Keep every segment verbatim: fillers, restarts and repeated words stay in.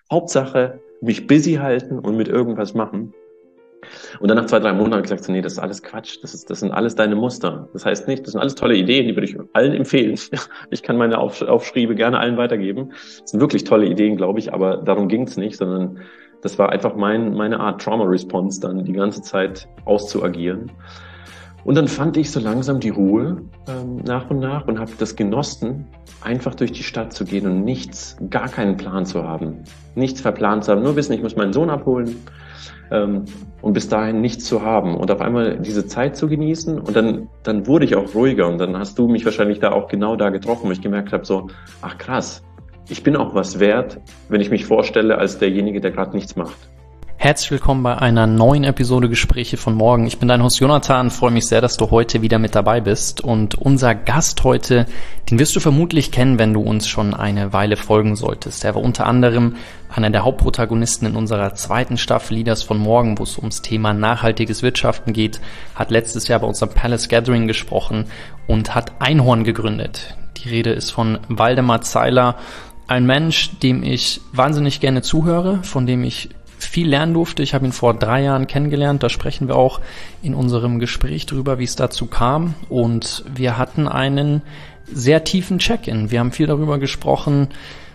Hauptsache, mich busy halten und mit irgendwas machen. Und dann nach zwei, drei Monaten habe ich gesagt, so, nee, das ist alles Quatsch. Das ist, das sind alles deine Muster. Das heißt nicht, das sind alles tolle Ideen, die würde ich allen empfehlen. Ich kann meine Auf, Aufschriebe gerne allen weitergeben. Das sind wirklich tolle Ideen, glaube ich, aber darum ging es nicht, sondern das war einfach mein, meine Art Trauma-Response, dann die ganze Zeit auszuagieren. Und dann fand ich so langsam die Ruhe ähm, nach und nach und habe das genossen, einfach durch die Stadt zu gehen und nichts, gar keinen Plan zu haben. Nichts verplant zu haben, nur wissen, ich muss meinen Sohn abholen ähm, und bis dahin nichts zu haben. Und auf einmal diese Zeit zu genießen und dann, dann wurde ich auch ruhiger und dann hast du mich wahrscheinlich da auch genau da getroffen, wo ich gemerkt habe, so, ach krass, ich bin auch was wert, wenn ich mich vorstelle als derjenige, der gerade nichts macht. Herzlich willkommen bei einer neuen Episode Gespräche von morgen. Ich bin dein Host Jonathan, freue mich sehr, dass du heute wieder mit dabei bist. Und unser Gast heute, den wirst du vermutlich kennen, wenn du uns schon eine Weile folgen solltest. Er war unter anderem einer der Hauptprotagonisten in unserer zweiten Staffel Leaders von morgen, wo es ums Thema nachhaltiges Wirtschaften geht, hat letztes Jahr bei unserem Palace Gathering gesprochen und hat Einhorn gegründet. Die Rede ist von Waldemar Zeiler, ein Mensch, dem ich wahnsinnig gerne zuhöre, von dem ich viel lernen durfte. Ich habe ihn vor drei Jahren kennengelernt. Da sprechen wir auch in unserem Gespräch drüber, wie es dazu kam. Und wir hatten einen sehr tiefen Check-in. Wir haben viel darüber gesprochen,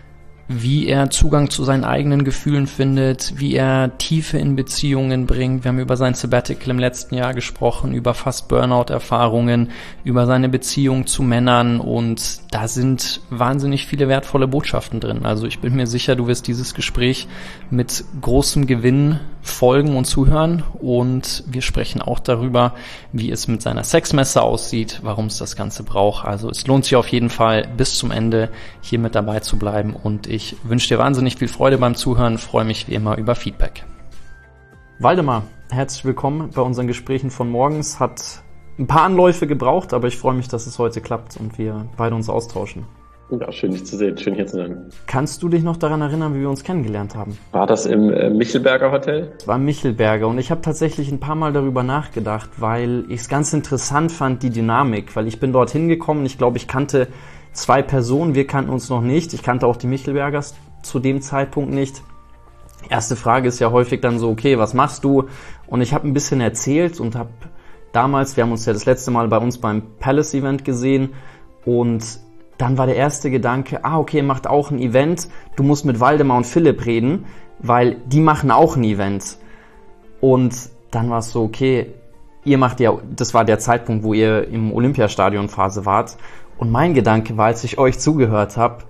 wie er Zugang zu seinen eigenen Gefühlen findet, wie er Tiefe in Beziehungen bringt. Wir haben über sein Sabbatical im letzten Jahr gesprochen, über fast Burnout-Erfahrungen, über seine Beziehung zu Männern und da sind wahnsinnig viele wertvolle Botschaften drin. Also ich bin mir sicher, du wirst dieses Gespräch mit großem Gewinn folgen und zuhören und wir sprechen auch darüber, wie es mit seiner Sexmesse aussieht, warum es das Ganze braucht. Also es lohnt sich auf jeden Fall bis zum Ende hier mit dabei zu bleiben und ich Ich wünsche dir wahnsinnig viel Freude beim Zuhören, freue mich wie immer über Feedback. Waldemar, herzlich willkommen bei unseren Gesprächen von morgens. Hat ein paar Anläufe gebraucht, aber ich freue mich, dass es heute klappt und wir beide uns austauschen. Ja, schön dich zu sehen, schön hier zu sein. Kannst du dich noch daran erinnern, wie wir uns kennengelernt haben? War das im äh, Michelberger Hotel? Es war im Michelberger und ich habe tatsächlich ein paar Mal darüber nachgedacht, weil ich es ganz interessant fand, die Dynamik, weil ich bin dort hingekommen, ich glaube, ich kannte zwei Personen, wir kannten uns noch nicht. Ich kannte auch die Michelbergers zu dem Zeitpunkt nicht. Erste Frage ist ja häufig dann so, okay, was machst du? Und ich habe ein bisschen erzählt und habe damals, wir haben uns ja das letzte Mal bei uns beim Palace Event gesehen und dann war der erste Gedanke, ah, okay, macht auch ein Event, du musst mit Waldemar und Philipp reden, weil die machen auch ein Event. Und dann war es so, okay, ihr macht ja, das war der Zeitpunkt, wo ihr im Olympiastadion-Phase wart. Und mein Gedanke war, als ich euch zugehört habe,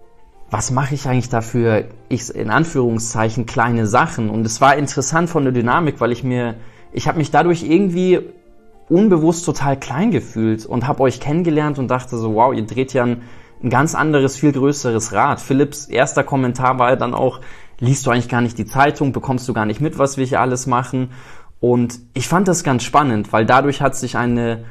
was mache ich eigentlich dafür, ich in Anführungszeichen, kleine Sachen? Und es war interessant von der Dynamik, weil ich mir, ich habe mich dadurch irgendwie unbewusst total klein gefühlt und habe euch kennengelernt und dachte so, wow, ihr dreht ja ein, ein ganz anderes, viel größeres Rad. Philipps erster Kommentar war dann auch, liest du eigentlich gar nicht die Zeitung, bekommst du gar nicht mit, was wir hier alles machen? Und ich fand das ganz spannend, weil dadurch hat sich eine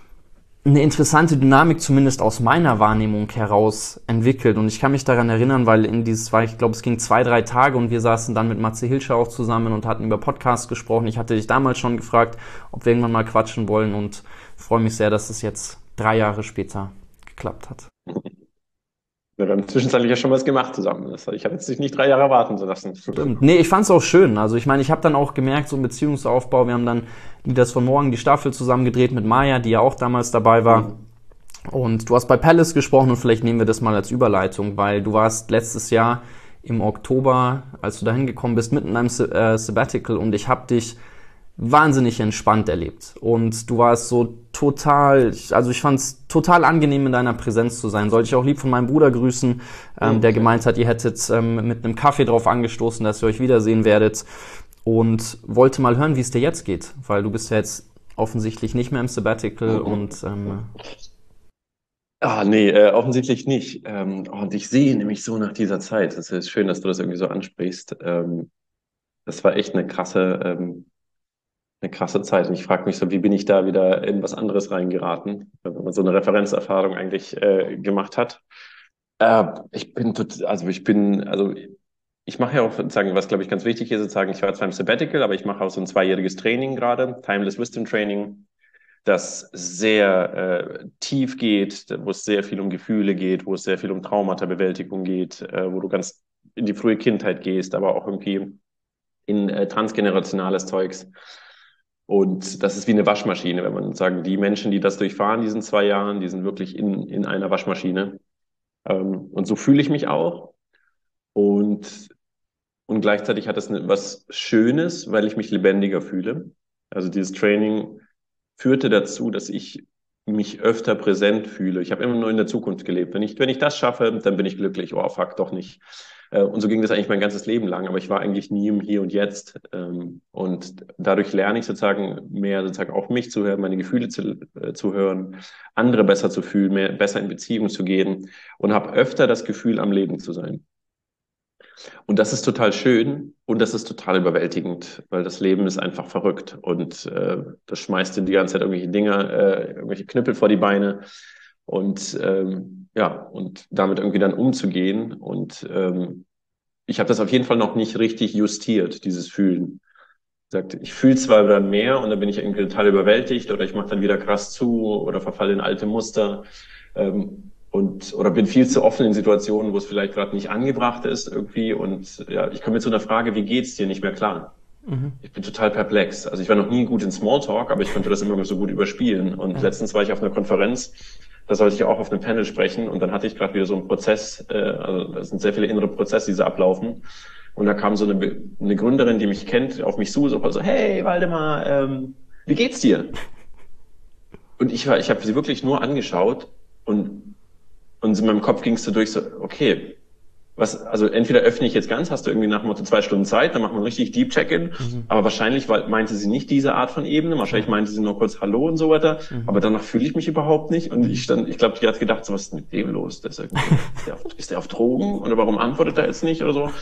eine interessante Dynamik zumindest aus meiner Wahrnehmung heraus entwickelt. Und ich kann mich daran erinnern, weil in dieses, war, ich glaube, es ging zwei, drei Tage und wir saßen dann mit Matze Hilscher auch zusammen und hatten über Podcasts gesprochen. Ich hatte dich damals schon gefragt, ob wir irgendwann mal quatschen wollen und freue mich sehr, dass es jetzt drei Jahre später geklappt hat. Wir haben zwischenzeitlich ja schon was gemacht zusammen. Ich habe jetzt dich nicht drei Jahre warten zu lassen. Stimmt. Nee, ich fand's auch schön. Also ich meine, ich habe dann auch gemerkt, so ein Beziehungsaufbau, wir haben dann Leaders von morgen die Staffel zusammen gedreht mit Maya, die ja auch damals dabei war. Mhm. Und du hast bei Palace gesprochen und vielleicht nehmen wir das mal als Überleitung, weil du warst letztes Jahr im Oktober, als du da hingekommen bist, mitten in einem Sabbatical und ich habe dich wahnsinnig entspannt erlebt. Und du warst so total, also ich fand es total angenehm, in deiner Präsenz zu sein. Sollte ich auch lieb von meinem Bruder grüßen, ähm, okay. der gemeint hat, ihr hättet ähm, mit einem Kaffee drauf angestoßen, dass ihr euch wiedersehen werdet. Und wollte mal hören, wie es dir jetzt geht. Weil du bist ja jetzt offensichtlich nicht mehr im Sabbatical mhm. und ähm, Ah, nee, äh, offensichtlich nicht. Ähm, und ich sehe nämlich so nach dieser Zeit. Es ist schön, dass du das irgendwie so ansprichst. Ähm, das war echt eine krasse ähm, Eine krasse Zeit. Und ich frage mich so, wie bin ich da wieder in was anderes reingeraten, wenn man so eine Referenzerfahrung eigentlich äh, gemacht hat. Äh, ich bin tot, also ich bin, also ich mache ja auch sozusagen, was glaube ich ganz wichtig ist, sozusagen, ich war zwar im Sabbatical, aber ich mache auch so ein zweijähriges Training gerade, Timeless Wisdom Training, das sehr äh, tief geht, wo es sehr viel um Gefühle geht, wo es sehr viel um Traumata-Bewältigung geht, äh, wo du ganz in die frühe Kindheit gehst, aber auch irgendwie in äh, transgenerationales Zeugs. Und das ist wie eine Waschmaschine, wenn man sagen, die Menschen, die das durchfahren, diesen zwei Jahren, die sind wirklich in, in einer Waschmaschine. Ähm, und so fühle ich mich auch. Und, und gleichzeitig hat es eine, was Schönes, weil ich mich lebendiger fühle. Also dieses Training führte dazu, dass ich mich öfter präsent fühle. Ich habe immer nur in der Zukunft gelebt. Wenn ich, wenn ich das schaffe, dann bin ich glücklich. Oh, fuck, doch nicht. Äh, Und so ging das eigentlich mein ganzes Leben lang, aber ich war eigentlich nie im Hier und Jetzt. Ähm, Und dadurch lerne ich sozusagen mehr sozusagen auf mich zu hören, meine Gefühle zu, äh, zu hören, andere besser zu fühlen, mehr, besser in Beziehung zu gehen und habe öfter das Gefühl, am Leben zu sein. Und das ist total schön und das ist total überwältigend, weil das Leben ist einfach verrückt und äh, das schmeißt dir die ganze Zeit irgendwelche Dinger, äh, irgendwelche Knüppel vor die Beine und ähm, ja, und damit irgendwie dann umzugehen. Und ähm, ich habe das auf jeden Fall noch nicht richtig justiert, dieses Fühlen. Sagt, ich fühle zwar dann mehr und dann bin ich irgendwie total überwältigt oder ich mache dann wieder krass zu oder verfalle in alte Muster. Ähm, und oder bin viel zu offen in Situationen, wo es vielleicht gerade nicht angebracht ist irgendwie. Und ja, ich komme mit so einer Frage, wie geht's dir, nicht mehr klar. Mhm. Ich bin total perplex. Also ich war noch nie gut in Smalltalk, aber ich konnte das immer so gut überspielen. Und Ja. letztens war ich auf einer Konferenz, da sollte ich auch auf einem Panel sprechen und dann hatte ich gerade wieder so einen Prozess, äh, also da sind sehr viele innere Prozesse, die so ablaufen. Und da kam so eine, eine Gründerin, die mich kennt, auf mich zu, so, so hey Waldemar, ähm, wie geht's dir? Und ich war, ich habe sie wirklich nur angeschaut und und in meinem Kopf ging es so durch, so, okay, was, also entweder öffne ich jetzt ganz, hast du irgendwie nach dem Motto zwei Stunden Zeit, dann machen wir ein richtig Deep Check-in, Mhm. aber wahrscheinlich meinte sie nicht diese Art von Ebene, wahrscheinlich meinte sie nur kurz Hallo und so weiter, Mhm. aber danach fühle ich mich überhaupt nicht und ich stand, ich glaube, die hat gedacht, so, was ist mit dem los? Der ist, irgendwie, ist, der auf, ist der auf Drogen oder warum antwortet er jetzt nicht oder so?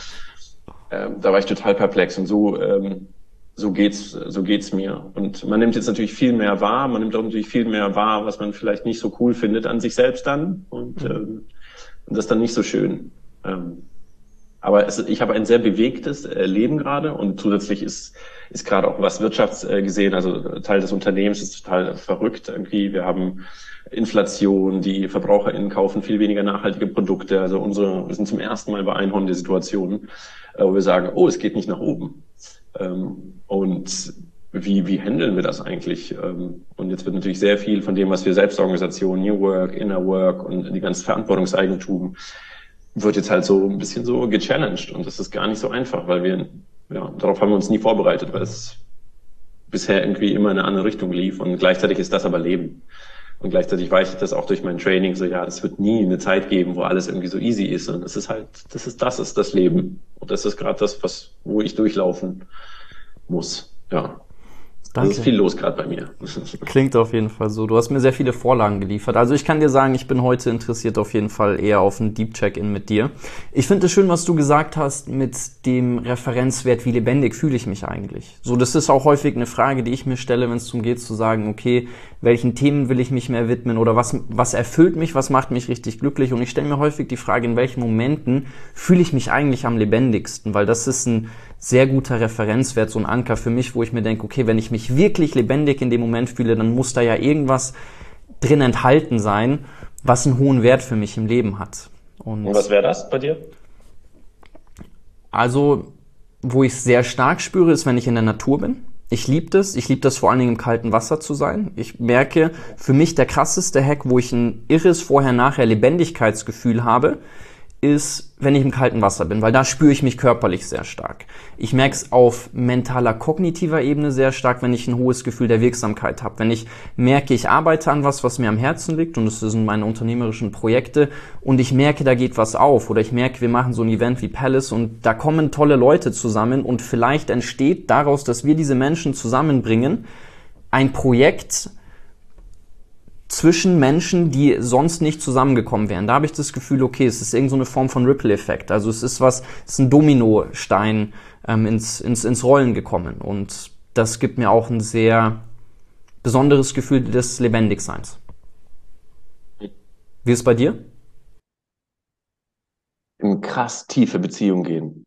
Ähm, da war ich total perplex und so, ähm, so geht's, so geht's mir. Und man nimmt jetzt natürlich viel mehr wahr, man nimmt auch natürlich viel mehr wahr, was man vielleicht nicht so cool findet an sich selbst dann und, Mhm. ähm, und das ist dann nicht so schön. Ähm, aber es, ich habe ein sehr bewegtes äh, Leben gerade und zusätzlich ist, ist gerade auch was wirtschaftsgesehen, äh, also Teil des Unternehmens ist total verrückt irgendwie. Wir haben Inflation, die VerbraucherInnen kaufen viel weniger nachhaltige Produkte. Also unsere, wir sind zum ersten Mal bei einhornige Situationen, äh, wo wir sagen, oh, es geht nicht nach oben. Ähm, und wie, wie handeln wir das eigentlich? Ähm, und jetzt wird natürlich sehr viel von dem, was wir Selbstorganisation, New Work, Inner Work und die ganze Verantwortungseigentum wird jetzt halt so ein bisschen so gechallenged und das ist gar nicht so einfach, weil wir, ja, darauf haben wir uns nie vorbereitet, weil es bisher irgendwie immer in eine andere Richtung lief und gleichzeitig ist das aber Leben. Und gleichzeitig weiß ich das auch durch mein Training so, ja, es wird nie eine Zeit geben, wo alles irgendwie so easy ist und es ist halt, das ist, das ist das Leben und das ist gerade das, was, wo ich durchlaufen muss, ja. Danke. Es ist viel los gerade bei mir. Klingt auf jeden Fall so. Du hast mir sehr viele Vorlagen geliefert. Also ich kann dir sagen, ich bin heute interessiert auf jeden Fall eher auf ein Deep Check-in mit dir. Ich finde es schön, was du gesagt hast mit dem Referenzwert, wie lebendig fühle ich mich eigentlich. So, das ist auch häufig eine Frage, die ich mir stelle, wenn es darum geht zu sagen, okay, welchen Themen will ich mich mehr widmen oder was, was erfüllt mich, was macht mich richtig glücklich? Und ich stelle mir häufig die Frage, in welchen Momenten fühle ich mich eigentlich am lebendigsten? Weil das ist ein sehr guter Referenzwert, so ein Anker für mich, wo ich mir denke, okay, wenn ich mich wirklich lebendig in dem Moment fühle, dann muss da ja irgendwas drin enthalten sein, was einen hohen Wert für mich im Leben hat. Und, Und was wäre das bei dir? Also, wo ich es sehr stark spüre, ist, wenn ich in der Natur bin. Ich liebe das. Ich liebe das vor allen Dingen im kalten Wasser zu sein. Ich merke, für mich der krasseste Hack, wo ich ein irres Vorher-Nachher-Lebendigkeitsgefühl habe, ist, wenn ich im kalten Wasser bin, weil da spüre ich mich körperlich sehr stark. Ich merke es auf mentaler, kognitiver Ebene sehr stark, wenn ich ein hohes Gefühl der Wirksamkeit habe. Wenn ich merke, ich arbeite an was, was mir am Herzen liegt und das sind meine unternehmerischen Projekte und ich merke, da geht was auf oder ich merke, wir machen so ein Event wie Palace und da kommen tolle Leute zusammen und vielleicht entsteht daraus, dass wir diese Menschen zusammenbringen, ein Projekt zwischen Menschen, die sonst nicht zusammengekommen wären. Da habe ich das Gefühl, okay, es ist irgend so eine Form von Ripple-Effekt. Also es ist was, es ist ein Dominostein ähm, ins, ins, ins Rollen gekommen. Und das gibt mir auch ein sehr besonderes Gefühl des Lebendigseins. Wie ist es bei dir? In krass tiefe Beziehung gehen.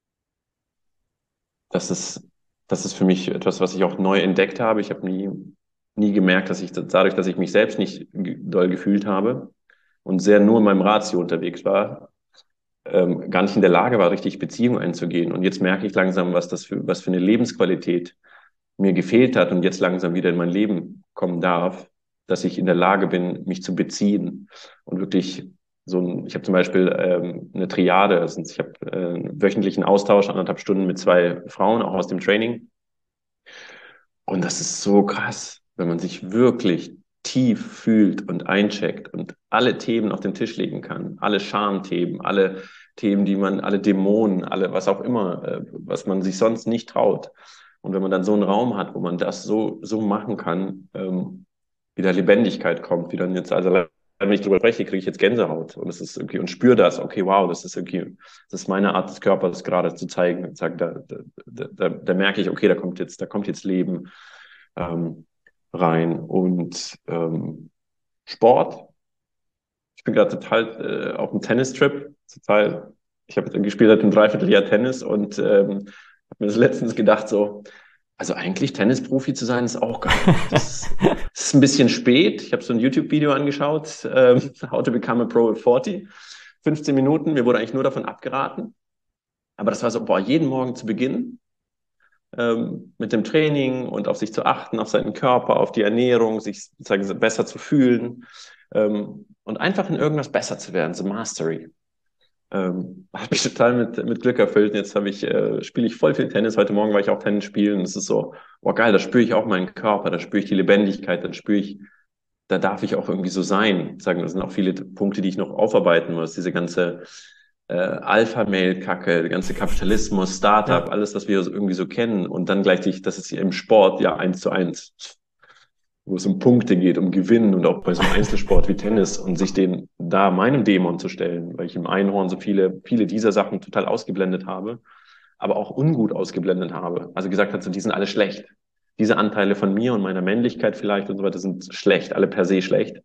Das ist, das ist für mich etwas, was ich auch neu entdeckt habe. Ich habe nie nie gemerkt, dass ich dadurch, dass ich mich selbst nicht doll gefühlt habe und sehr nur in meinem Ratio unterwegs war, ähm, gar nicht in der Lage war, richtig Beziehungen einzugehen. Und jetzt merke ich langsam, was das für, was für eine Lebensqualität mir gefehlt hat und jetzt langsam wieder in mein Leben kommen darf, dass ich in der Lage bin, mich zu beziehen und wirklich so ein, ich habe zum Beispiel ähm, eine Triade, also ich habe äh, einen wöchentlichen Austausch, anderthalb Stunden mit zwei Frauen, auch aus dem Training. Und das ist so krass, wenn man sich wirklich tief fühlt und eincheckt und alle Themen auf den Tisch legen kann, alle Schamthemen, alle Themen, die man, alle Dämonen, alle, was auch immer, äh, was man sich sonst nicht traut. Und wenn man dann so einen Raum hat, wo man das so, so machen kann, ähm, wieder Lebendigkeit kommt, wie dann jetzt, also wenn ich drüber spreche, kriege ich jetzt Gänsehaut und es ist irgendwie, und spüre das, okay, wow, das ist irgendwie, das ist meine Art des Körpers gerade zu zeigen und sagen, da, da, da, da merke ich, okay, da kommt jetzt, da kommt jetzt Leben ähm, rein und ähm, Sport. Ich bin gerade total äh, auf einem Tennistrip, total, ich habe gespielt seit einem Dreivierteljahr Tennis und ähm, habe mir das letztens gedacht so, also eigentlich Tennisprofi zu sein, ist auch geil. Das, das ist ein bisschen spät. Ich habe so ein YouTube-Video angeschaut, ähm, How to Become a Pro at vierzig. fünfzehn Minuten, mir wurde eigentlich nur davon abgeraten. Aber das war so, boah, jeden Morgen zu beginnen ähm, mit dem Training und auf sich zu achten, auf seinen Körper, auf die Ernährung, sich sozusagen besser zu fühlen ähm, und einfach in irgendwas besser zu werden, so Mastery. Ähm, hat mich total mit, mit Glück erfüllt. Und jetzt habe ich, äh, spiele ich voll viel Tennis. Heute Morgen war ich auch Tennis spielen. Es ist so, oh geil, da spüre ich auch meinen Körper, da spüre ich die Lebendigkeit, dann spüre ich, da darf ich auch irgendwie so sein. Sagen, das sind auch viele Punkte, die ich noch aufarbeiten muss. Diese ganze äh, Alpha-Mail-Kacke, der ganze Kapitalismus, Startup, ja. Alles, was wir irgendwie so kennen. Und dann gleichzeitig, das ist hier im Sport ja eins zu eins, wo es um Punkte geht, um Gewinnen und auch bei so einem Einzelsport wie Tennis und sich den da meinem Dämon zu stellen, weil ich im Einhorn so viele, viele dieser Sachen total ausgeblendet habe, aber auch ungut ausgeblendet habe. Also gesagt hat, so, die sind alle schlecht. Diese Anteile von mir und meiner Männlichkeit vielleicht und so weiter sind schlecht, alle per se schlecht.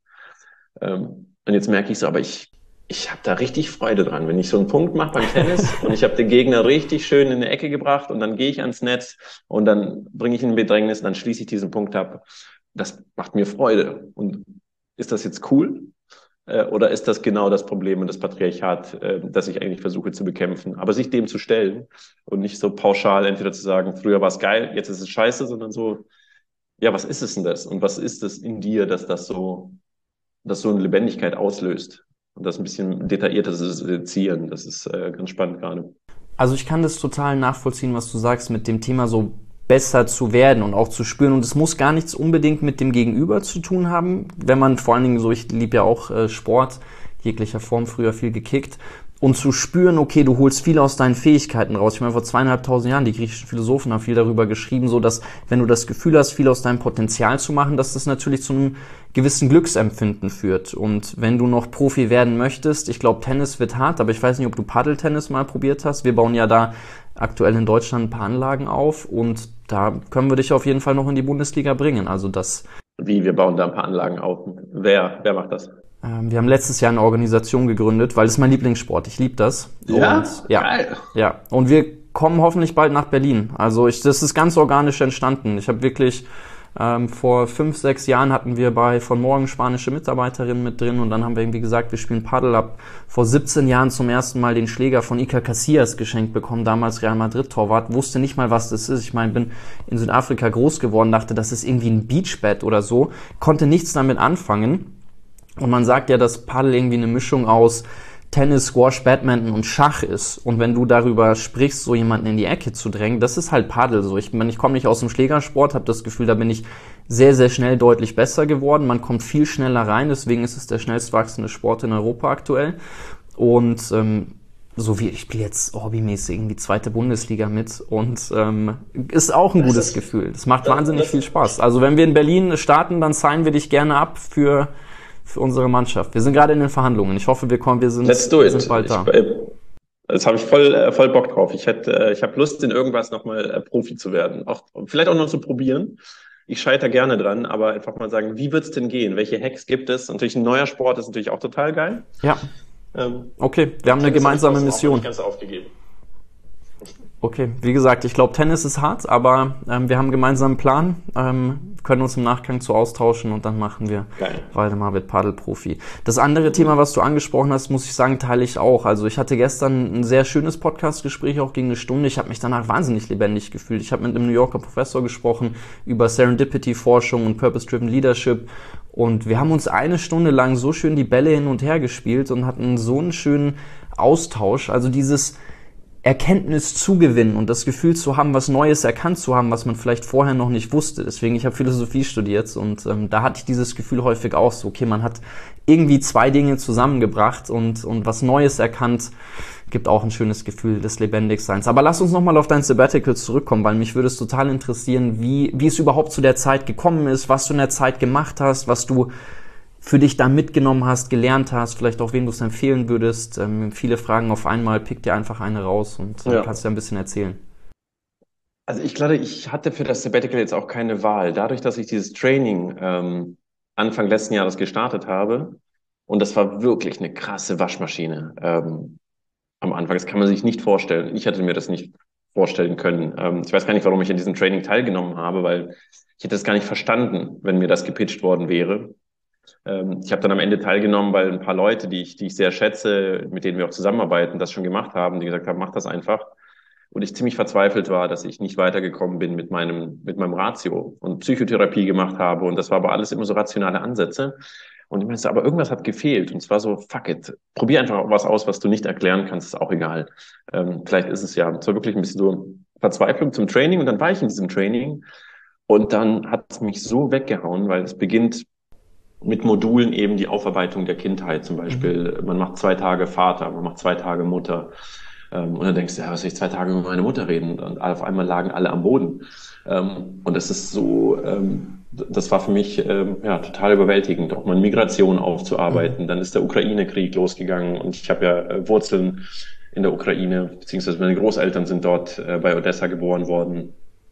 Ähm, und jetzt merke ich so, aber ich, ich habe da richtig Freude dran, wenn ich so einen Punkt mache beim Tennis und ich habe den Gegner richtig schön in die Ecke gebracht und dann gehe ich ans Netz und dann bringe ich ihn in Bedrängnis und dann schließe ich diesen Punkt ab. Das macht mir Freude. Und ist das jetzt cool? Äh, oder ist das genau das Problem und das Patriarchat, äh, das ich eigentlich versuche zu bekämpfen? Aber sich dem zu stellen und nicht so pauschal entweder zu sagen, früher war es geil, jetzt ist es scheiße, sondern so, ja, was ist es denn das? Und was ist es in dir, dass das so, dass so eine Lebendigkeit auslöst? Und das ein bisschen detaillierter zu sezieren, das ist äh, ganz spannend gerade. Also ich kann das total nachvollziehen, was du sagst mit dem Thema so besser zu werden und auch zu spüren. Und es muss gar nichts unbedingt mit dem Gegenüber zu tun haben, wenn man vor allen Dingen so, ich liebe ja auch äh, Sport, jeglicher Form, früher viel gekickt, und zu spüren, okay, du holst viel aus deinen Fähigkeiten raus. Ich meine, vor zweieinhalbtausend Jahren, die griechischen Philosophen haben viel darüber geschrieben, so dass, wenn du das Gefühl hast, viel aus deinem Potenzial zu machen, dass das natürlich zu einem gewissen Glücksempfinden führt. Und wenn du noch Profi werden möchtest, ich glaube, Tennis wird hart, aber ich weiß nicht, ob du Paddeltennis mal probiert hast. Wir bauen ja da aktuell in Deutschland ein paar Anlagen auf und da können wir dich auf jeden Fall noch in die Bundesliga bringen. Also das. Wie, wir bauen da ein paar Anlagen auf? Wer, wer macht das? Ähm, wir haben letztes Jahr eine Organisation gegründet, weil es ist mein Lieblingssport. Ich liebe das. Ja? Und, ja, geil. Ja. Und wir kommen hoffentlich bald nach Berlin. Also ich, das ist ganz organisch entstanden. Ich habe wirklich Ähm, vor fünf, sechs Jahren hatten wir bei von Morgen spanische Mitarbeiterinnen mit drin und dann haben wir irgendwie gesagt, wir spielen Paddel. Hab vor siebzehn Jahren zum ersten Mal den Schläger von Iker Casillas geschenkt bekommen, damals Real Madrid Torwart, wusste nicht mal, was das ist. Ich meine, bin in Südafrika groß geworden, dachte, das ist irgendwie ein Beachbett oder so, konnte nichts damit anfangen. Und man sagt ja, dass Paddel irgendwie eine Mischung aus Tennis, Squash, Badminton und Schach ist. Und wenn du darüber sprichst, so jemanden in die Ecke zu drängen, das ist halt Paddel so. Ich meine, ich komme nicht aus dem Schlägersport, habe das Gefühl, da bin ich sehr, sehr schnell deutlich besser geworden. Man kommt viel schneller rein, deswegen ist es der schnellst wachsende Sport in Europa aktuell. Und ähm, so wie ich spiele jetzt hobbymäßig in die zweite Bundesliga mit und ähm, ist auch ein das gutes ist, Gefühl. Das macht das, wahnsinnig das viel Spaß. Also wenn wir in Berlin starten, dann signen wir dich gerne ab für für unsere Mannschaft. Wir sind gerade in den Verhandlungen. Ich hoffe, wir kommen, wir sind, Let's do it. sind bald da. Ich, das habe ich voll, voll Bock drauf. Ich hätte, ich habe Lust, in irgendwas nochmal Profi zu werden. Auch, vielleicht auch noch zu probieren. Ich scheitere gerne dran, aber einfach mal sagen, wie wird's denn gehen? Welche Hacks gibt es? Natürlich ein neuer Sport ist natürlich auch total geil. Ja. Ähm, okay, wir haben eine gemeinsame Mission. Ganz aufgegeben. Okay, wie gesagt, ich glaube, Tennis ist hart, aber ähm, wir haben einen gemeinsamen Plan, ähm, können uns im Nachgang zu austauschen und dann machen wir Geil. Waldemar wird Paddelprofi. Das andere Thema, was du angesprochen hast, muss ich sagen, teile ich auch. Also ich hatte gestern ein sehr schönes Podcast-Gespräch, auch gegen eine Stunde. Ich habe mich danach wahnsinnig lebendig gefühlt. Ich habe mit einem New Yorker Professor gesprochen über Serendipity-Forschung und Purpose-Driven Leadership. Und wir haben uns eine Stunde lang so schön die Bälle hin und her gespielt und hatten so einen schönen Austausch. Also dieses Erkenntnis zugewinnen und das Gefühl zu haben, was Neues erkannt zu haben, was man vielleicht vorher noch nicht wusste. Deswegen, ich habe Philosophie studiert und ähm, da hatte ich dieses Gefühl häufig auch so, okay, man hat irgendwie zwei Dinge zusammengebracht und und was Neues erkannt, gibt auch ein schönes Gefühl des Lebendigseins. Aber lass uns nochmal auf dein Sabbatical zurückkommen, weil mich würde es total interessieren, wie wie es überhaupt zu der Zeit gekommen ist, was du in der Zeit gemacht hast, was du für dich da mitgenommen hast, gelernt hast, vielleicht auch wen du es empfehlen würdest. Ähm, viele Fragen auf einmal, pick dir einfach eine raus und äh, Ja. kannst dir ein bisschen erzählen. Also ich glaube, ich hatte für das Sabbatical jetzt auch keine Wahl. Dadurch, dass ich dieses Training ähm, Anfang letzten Jahres gestartet habe, und das war wirklich eine krasse Waschmaschine ähm, am Anfang. Das kann man sich nicht vorstellen. Ich hätte mir das nicht vorstellen können. Ähm, ich weiß gar nicht, warum ich an diesem Training teilgenommen habe, weil ich hätte das gar nicht verstanden, wenn mir das gepitcht worden wäre. Ähm, ich habe dann am Ende teilgenommen, weil ein paar Leute, die ich, die ich sehr schätze, mit denen wir auch zusammenarbeiten, das schon gemacht haben, die gesagt haben, mach das einfach. Und ich ziemlich verzweifelt war, dass ich nicht weitergekommen bin mit meinem, mit meinem Ratio und Psychotherapie gemacht habe. Und das war aber alles immer so rationale Ansätze. Und ich meinte, aber irgendwas hat gefehlt. Und zwar so, fuck it. Probier einfach was aus, was du nicht erklären kannst, ist auch egal. Ähm, vielleicht ist es ja, es war wirklich ein bisschen so Verzweiflung zum Training. Und dann war ich in diesem Training. Und dann hat es mich so weggehauen, weil es beginnt mit Modulen eben die Aufarbeitung der Kindheit. Zum Beispiel, mhm. man macht zwei Tage Vater, man macht zwei Tage Mutter. Und dann denkst du, ja, was soll ich zwei Tage mit meiner Mutter reden? Und auf einmal lagen alle am Boden. Und es ist so, das war für mich ja total überwältigend, auch mal Migration aufzuarbeiten. Dann ist der Ukraine-Krieg losgegangen und ich habe ja Wurzeln in der Ukraine, beziehungsweise meine Großeltern sind dort bei Odessa geboren worden.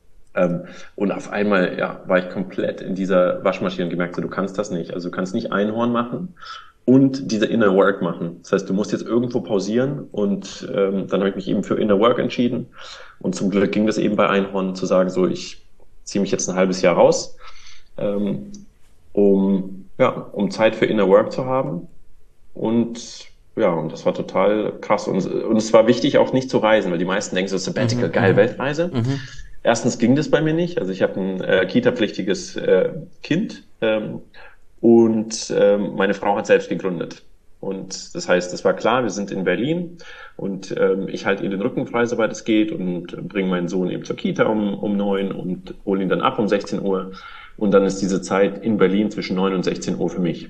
Und auf einmal ja, war ich komplett in dieser Waschmaschine und gemerkt, so, du kannst das nicht. Also du kannst nicht Einhorn machen und diese Inner Work machen. Das heißt, du musst jetzt irgendwo pausieren und ähm, dann habe ich mich eben für Inner Work entschieden. Und zum Glück ging das eben bei Einhorn zu sagen, so ich ziehe mich jetzt ein halbes Jahr raus, ähm, um ja um Zeit für Inner Work zu haben. Und ja, und das war total krass. Und, und es war wichtig auch nicht zu reisen, weil die meisten denken so, Sabbatical, mhm. geil, Weltreise. Mhm. Erstens ging das bei mir nicht. Also ich habe ein äh, Kita-pflichtiges äh, Kind ähm, und ähm, meine Frau hat selbst gegründet. Und das heißt, es war klar, wir sind in Berlin und ähm, ich halte ihr den Rücken frei, soweit es geht und bringe meinen Sohn eben zur Kita um, um neun und hole ihn dann ab um sechzehn Uhr. Und dann ist diese Zeit in Berlin zwischen neun und sechzehn Uhr für mich.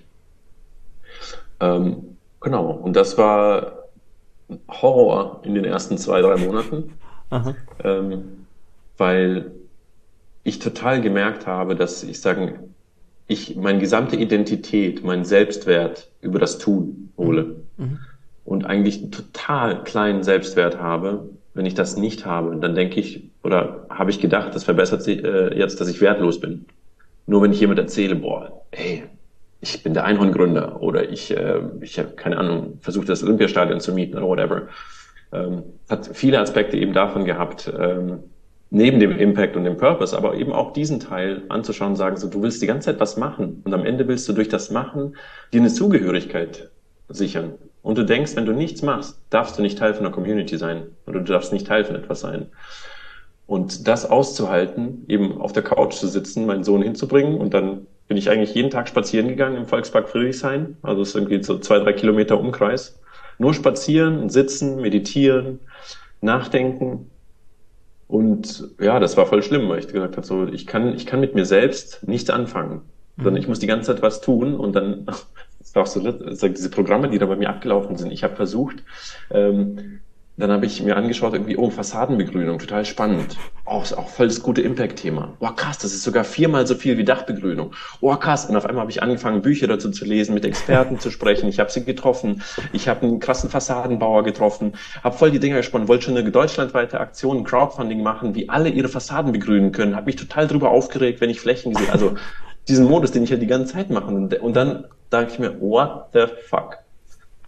Ähm, genau. Und das war Horror in den ersten zwei, drei Monaten. Aha. Ähm, weil ich total gemerkt habe, dass ich sagen, ich meine gesamte Identität, meinen Selbstwert über das Tun hole mhm. und eigentlich einen total kleinen Selbstwert habe, wenn ich das nicht habe. Dann denke ich, oder habe ich gedacht, das verbessert sich äh, jetzt, dass ich wertlos bin. Nur wenn ich jemand erzähle, boah, hey, ich bin der Einhorngründer oder ich, äh, ich habe keine Ahnung, versuche das Olympiastadion zu mieten oder whatever. Ähm, hat viele Aspekte eben davon gehabt, ähm, neben dem Impact und dem Purpose, aber eben auch diesen Teil anzuschauen und sagen, so, du willst die ganze Zeit was machen und am Ende willst du durch das Machen dir eine Zugehörigkeit sichern. Und du denkst, wenn du nichts machst, darfst du nicht Teil von einer Community sein oder du darfst nicht Teil von etwas sein. Und das auszuhalten, eben auf der Couch zu sitzen, meinen Sohn hinzubringen und dann bin ich eigentlich jeden Tag spazieren gegangen im Volkspark Friedrichshain, also es sind so zwei, drei Kilometer Umkreis. Nur spazieren, sitzen, meditieren, nachdenken. Und ja, das war voll schlimm, weil ich gesagt habe, so, ich kann, ich kann mit mir selbst nichts anfangen, sondern ich muss die ganze Zeit was tun und dann, das war auch so, diese Programme, die da bei mir abgelaufen sind, ich habe versucht, ähm, dann habe ich mir angeschaut, irgendwie, oh, Fassadenbegrünung, total spannend. Oh, ist auch voll das gute Impact-Thema. Oh, krass, das ist sogar viermal so viel wie Dachbegrünung. Oh, krass. Und auf einmal habe ich angefangen, Bücher dazu zu lesen, mit Experten zu sprechen. Ich habe sie getroffen. Ich habe einen krassen Fassadenbauer getroffen. Habe voll die Dinger gesponnen. Wollte schon eine deutschlandweite Aktion, ein Crowdfunding machen, wie alle ihre Fassaden begrünen können. Habe mich total drüber aufgeregt, wenn ich Flächen gesehen. Also diesen Modus, den ich ja die ganze Zeit mache. Und dann dachte ich mir, what the fuck?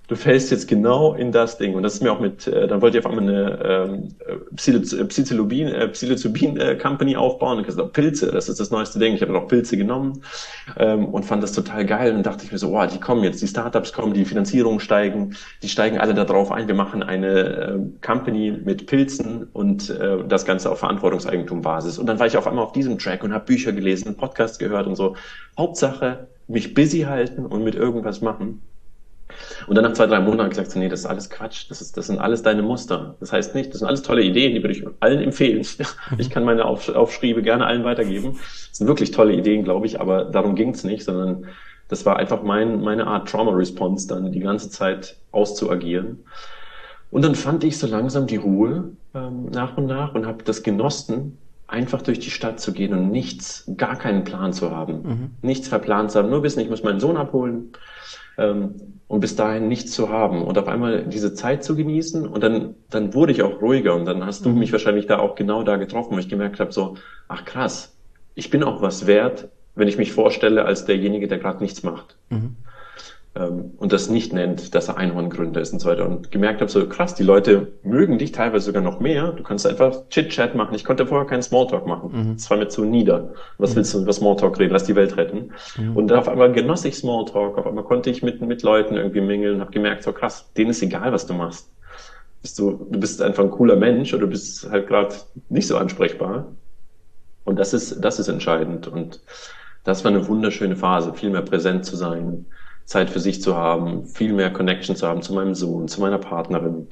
du fällst jetzt genau in das Ding. Und das ist mir auch mit, äh, dann wollte ich auf einmal eine ähm, Psilocybin, äh, Psilocybin äh, Company aufbauen. Und gesagt, Pilze, das ist das neueste Ding. Ich habe noch Pilze genommen ähm, und fand das total geil. Und dachte ich mir so, wow, die kommen jetzt, die Startups kommen, die Finanzierungen steigen, die steigen alle da drauf ein. Wir machen eine äh, Company mit Pilzen und äh, das Ganze auf Verantwortungseigentum-Basis. Und dann war ich auf einmal auf diesem Track und habe Bücher gelesen, Podcasts gehört und so. Hauptsache, mich busy halten und mit irgendwas machen. Und dann nach zwei, drei Monaten habe ich gesagt, so, nee, das ist alles Quatsch, das ist, das sind alles deine Muster. Das heißt nicht, das sind alles tolle Ideen, die würde ich allen empfehlen. Ich kann meine Auf, Aufschriebe gerne allen weitergeben. Das sind wirklich tolle Ideen, glaube ich, aber darum ging es nicht, sondern das war einfach mein, meine Art Trauma-Response, dann die ganze Zeit auszuagieren. Und dann fand ich so langsam die Ruhe ähm, nach und nach und habe das genossen, einfach durch die Stadt zu gehen und nichts, gar keinen Plan zu haben. Mhm. Nichts verplant zu haben, nur wissen, ich muss meinen Sohn abholen. Ähm, und bis dahin nichts zu haben und auf einmal diese Zeit zu genießen und dann dann wurde ich auch ruhiger und dann hast du mich wahrscheinlich da auch genau da getroffen, wo ich gemerkt habe, so, ach krass, ich bin auch was wert, wenn ich mich vorstelle als derjenige, der gerade nichts macht. Mhm. Ähm, und das nicht nennt, dass er Einhorngründer ist und so weiter und gemerkt habe, so krass, die Leute mögen dich teilweise sogar noch mehr, du kannst einfach Chit-Chat machen, ich konnte vorher keinen Smalltalk machen, mhm. das war mir zu nieder, was mhm. willst du über Smalltalk reden, lass die Welt retten mhm. und auf einmal genoss ich Smalltalk, auf einmal konnte ich mit mit Leuten irgendwie mingeln, habe gemerkt, so krass, denen ist egal, was du machst, bist du, du bist einfach ein cooler Mensch oder du bist halt gerade nicht so ansprechbar und das ist, das ist entscheidend und das war eine wunderschöne Phase, viel mehr präsent zu sein, Zeit für sich zu haben, viel mehr Connection zu haben zu meinem Sohn, zu meiner Partnerin.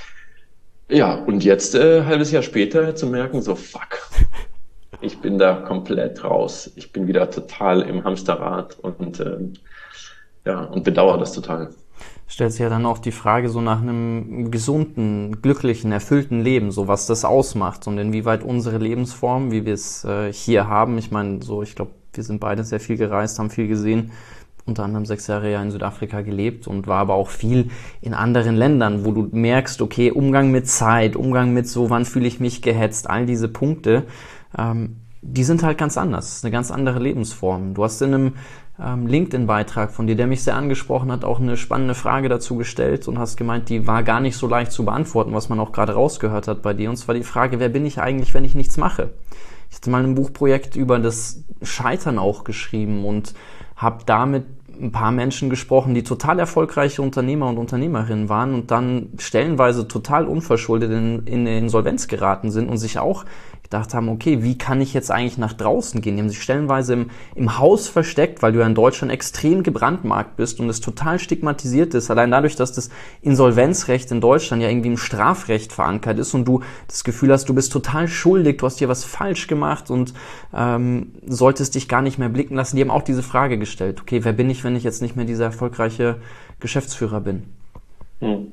Ja, und jetzt, äh, halbes Jahr später, zu merken, so fuck, ich bin da komplett raus. Ich bin wieder total im Hamsterrad und äh, ja, und bedauere das total. Stellt sich ja dann auch die Frage so nach einem gesunden, glücklichen, erfüllten Leben, so was das ausmacht und inwieweit unsere Lebensform, wie wir es äh, hier haben, ich meine, so, ich glaube, wir sind beide sehr viel gereist, haben viel gesehen, unter anderem sechs Jahre ja in Südafrika gelebt und war aber auch viel in anderen Ländern, wo du merkst, okay, Umgang mit Zeit, Umgang mit so, wann fühle ich mich gehetzt, all diese Punkte, ähm, die sind halt ganz anders. Das ist eine ganz andere Lebensform. Du hast in einem ähm, LinkedIn-Beitrag von dir, der mich sehr angesprochen hat, auch eine spannende Frage dazu gestellt und hast gemeint, die war gar nicht so leicht zu beantworten, was man auch gerade rausgehört hat bei dir. Und zwar die Frage, wer bin ich eigentlich, wenn ich nichts mache? Ich hatte mal ein Buchprojekt über das Scheitern auch geschrieben und habe da mit ein paar Menschen gesprochen, die total erfolgreiche Unternehmer und Unternehmerinnen waren und dann stellenweise total unverschuldet in, in eine Insolvenz geraten sind und sich auch gedacht haben, okay, wie kann ich jetzt eigentlich nach draußen gehen? Die haben sich stellenweise im, im Haus versteckt, weil du ja in Deutschland extrem gebrandmarkt bist und es total stigmatisiert ist, allein dadurch, dass das Insolvenzrecht in Deutschland ja irgendwie im Strafrecht verankert ist und du das Gefühl hast, du bist total schuldig, du hast hier was falsch gemacht und ähm, solltest dich gar nicht mehr blicken lassen. Die haben auch diese Frage gestellt, okay, wer bin ich, wenn ich jetzt nicht mehr dieser erfolgreiche Geschäftsführer bin? Hm.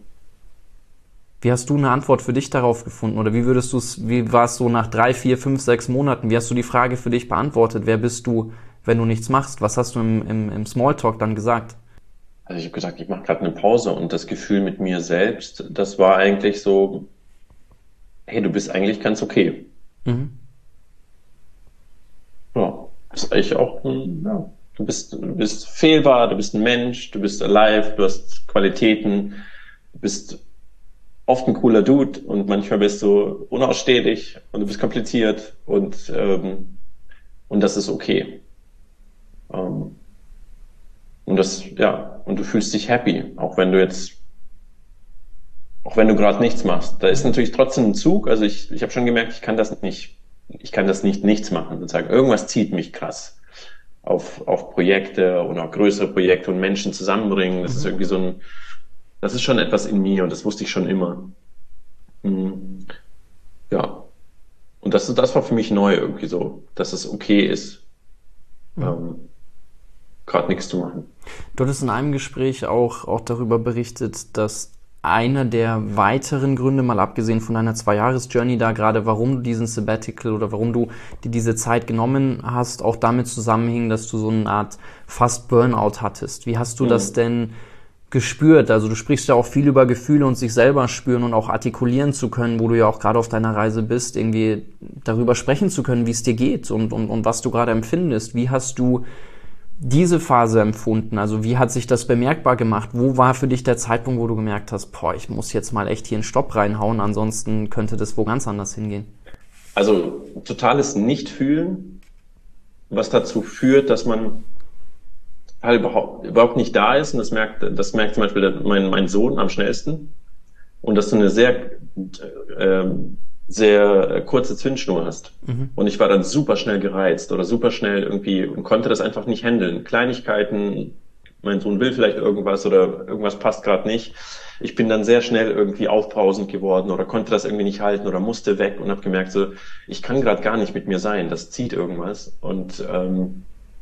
Wie hast du eine Antwort für dich darauf gefunden? Oder wie würdest du es, wie war es so nach drei, vier, fünf, sechs Monaten? Wie hast du die Frage für dich beantwortet? Wer bist du, wenn du nichts machst? Was hast du im, im, im Smalltalk dann gesagt? Also ich habe gesagt, ich mache gerade eine Pause und das Gefühl mit mir selbst, das war eigentlich so, hey, du bist eigentlich ganz okay. Mhm. Ja, das ist eigentlich auch, ja, du bist, du bist fehlbar, du bist ein Mensch, du bist alive, du hast Qualitäten, du bist oft ein cooler Dude und manchmal bist du unausstehlich und du bist kompliziert und ähm, und das ist okay. Ähm, und das, ja, und du fühlst dich happy, auch wenn du jetzt, auch wenn du gerade nichts machst. Da ist natürlich trotzdem ein Zug, also ich, ich habe schon gemerkt, ich kann das nicht, ich kann das nicht nichts machen, sozusagen. Irgendwas zieht mich krass auf, auf Projekte oder auch größere Projekte und Menschen zusammenbringen. Das ist irgendwie so ein, das ist schon etwas in mir und das wusste ich schon immer. Mhm. Ja. Und das, das war für mich neu irgendwie so, dass es okay ist, mhm. ähm, gerade nichts zu machen. Du hattest in einem Gespräch auch, auch darüber berichtet, dass einer der weiteren Gründe, mal abgesehen von deiner Zwei-Jahres-Journey da gerade, warum du diesen Sabbatical oder warum du dir diese Zeit genommen hast, auch damit zusammenhing, dass du so eine Art fast Burnout hattest. Wie hast du mhm. das denn gespürt? Also du sprichst ja auch viel über Gefühle und sich selber spüren und auch artikulieren zu können, wo du ja auch gerade auf deiner Reise bist, irgendwie darüber sprechen zu können, wie es dir geht und, und, und was du gerade empfindest. Wie hast du diese Phase empfunden? Also wie hat sich das bemerkbar gemacht? Wo war für dich der Zeitpunkt, wo du gemerkt hast, boah, ich muss jetzt mal echt hier einen Stopp reinhauen, ansonsten könnte das wo ganz anders hingehen? Also totales Nicht-Fühlen, was dazu führt, dass man halt überhaupt, überhaupt nicht da ist. Und das merkt, das merkt zum Beispiel der, mein, mein Sohn am schnellsten. Und dass du eine sehr, äh, sehr kurze Zündschnur hast. Mhm. Und ich war dann super schnell gereizt oder super schnell irgendwie und konnte das einfach nicht handeln. Kleinigkeiten, mein Sohn will vielleicht irgendwas oder irgendwas passt gerade nicht. Ich bin dann sehr schnell irgendwie aufbrausend geworden oder konnte das irgendwie nicht halten oder musste weg und habe gemerkt, so, ich kann gerade gar nicht mit mir sein, das zieht irgendwas. Und ähm,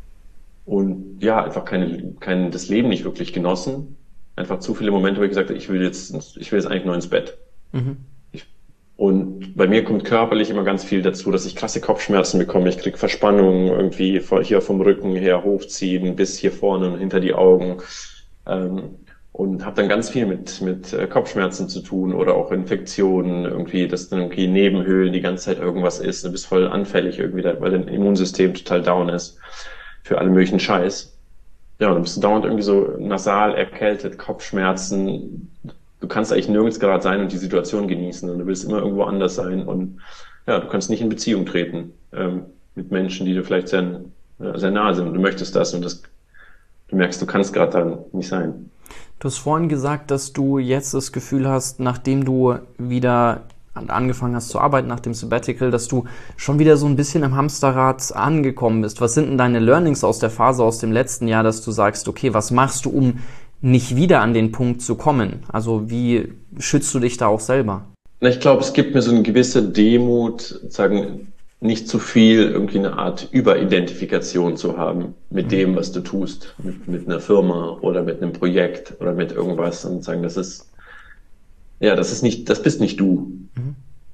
und ja, einfach keine, kein, das Leben nicht wirklich genossen. Einfach zu viele Momente, wo ich gesagt habe, ich will jetzt, ich will jetzt eigentlich nur ins Bett. Mhm. Ich, und bei mir kommt körperlich immer ganz viel dazu, dass ich krasse Kopfschmerzen bekomme. Ich kriege Verspannungen irgendwie hier vom Rücken her hochziehen bis hier vorne und hinter die Augen. Ähm, und habe dann ganz viel mit mit Kopfschmerzen zu tun oder auch Infektionen irgendwie, dass dann irgendwie Nebenhöhlen die ganze Zeit irgendwas ist. Du bist voll anfällig irgendwie, weil dein Immunsystem total down ist für alle möglichen Scheiß. Ja, dann bist du dauernd irgendwie so nasal, erkältet, Kopfschmerzen. Du kannst eigentlich nirgends gerade sein und die Situation genießen und du willst immer irgendwo anders sein und ja, du kannst nicht in Beziehung treten ähm, mit Menschen, die dir vielleicht sehr, sehr nahe sind und du möchtest das und das, du merkst, du kannst gerade da nicht sein. Du hast vorhin gesagt, dass du jetzt das Gefühl hast, nachdem du wieder angefangen hast zu arbeiten nach dem Sabbatical, dass du schon wieder so ein bisschen im Hamsterrad angekommen bist. Was sind denn deine Learnings aus der Phase aus dem letzten Jahr, dass du sagst, okay, was machst du, um nicht wieder an den Punkt zu kommen? Also wie schützt du dich da auch selber? Ich glaube, es gibt mir so eine gewisse Demut, sagen, nicht zu viel irgendwie eine Art Überidentifikation zu haben mit mhm. dem, was du tust, mit, mit einer Firma oder mit einem Projekt oder mit irgendwas und sagen, das ist Ja, das ist nicht, das bist nicht du. Mhm.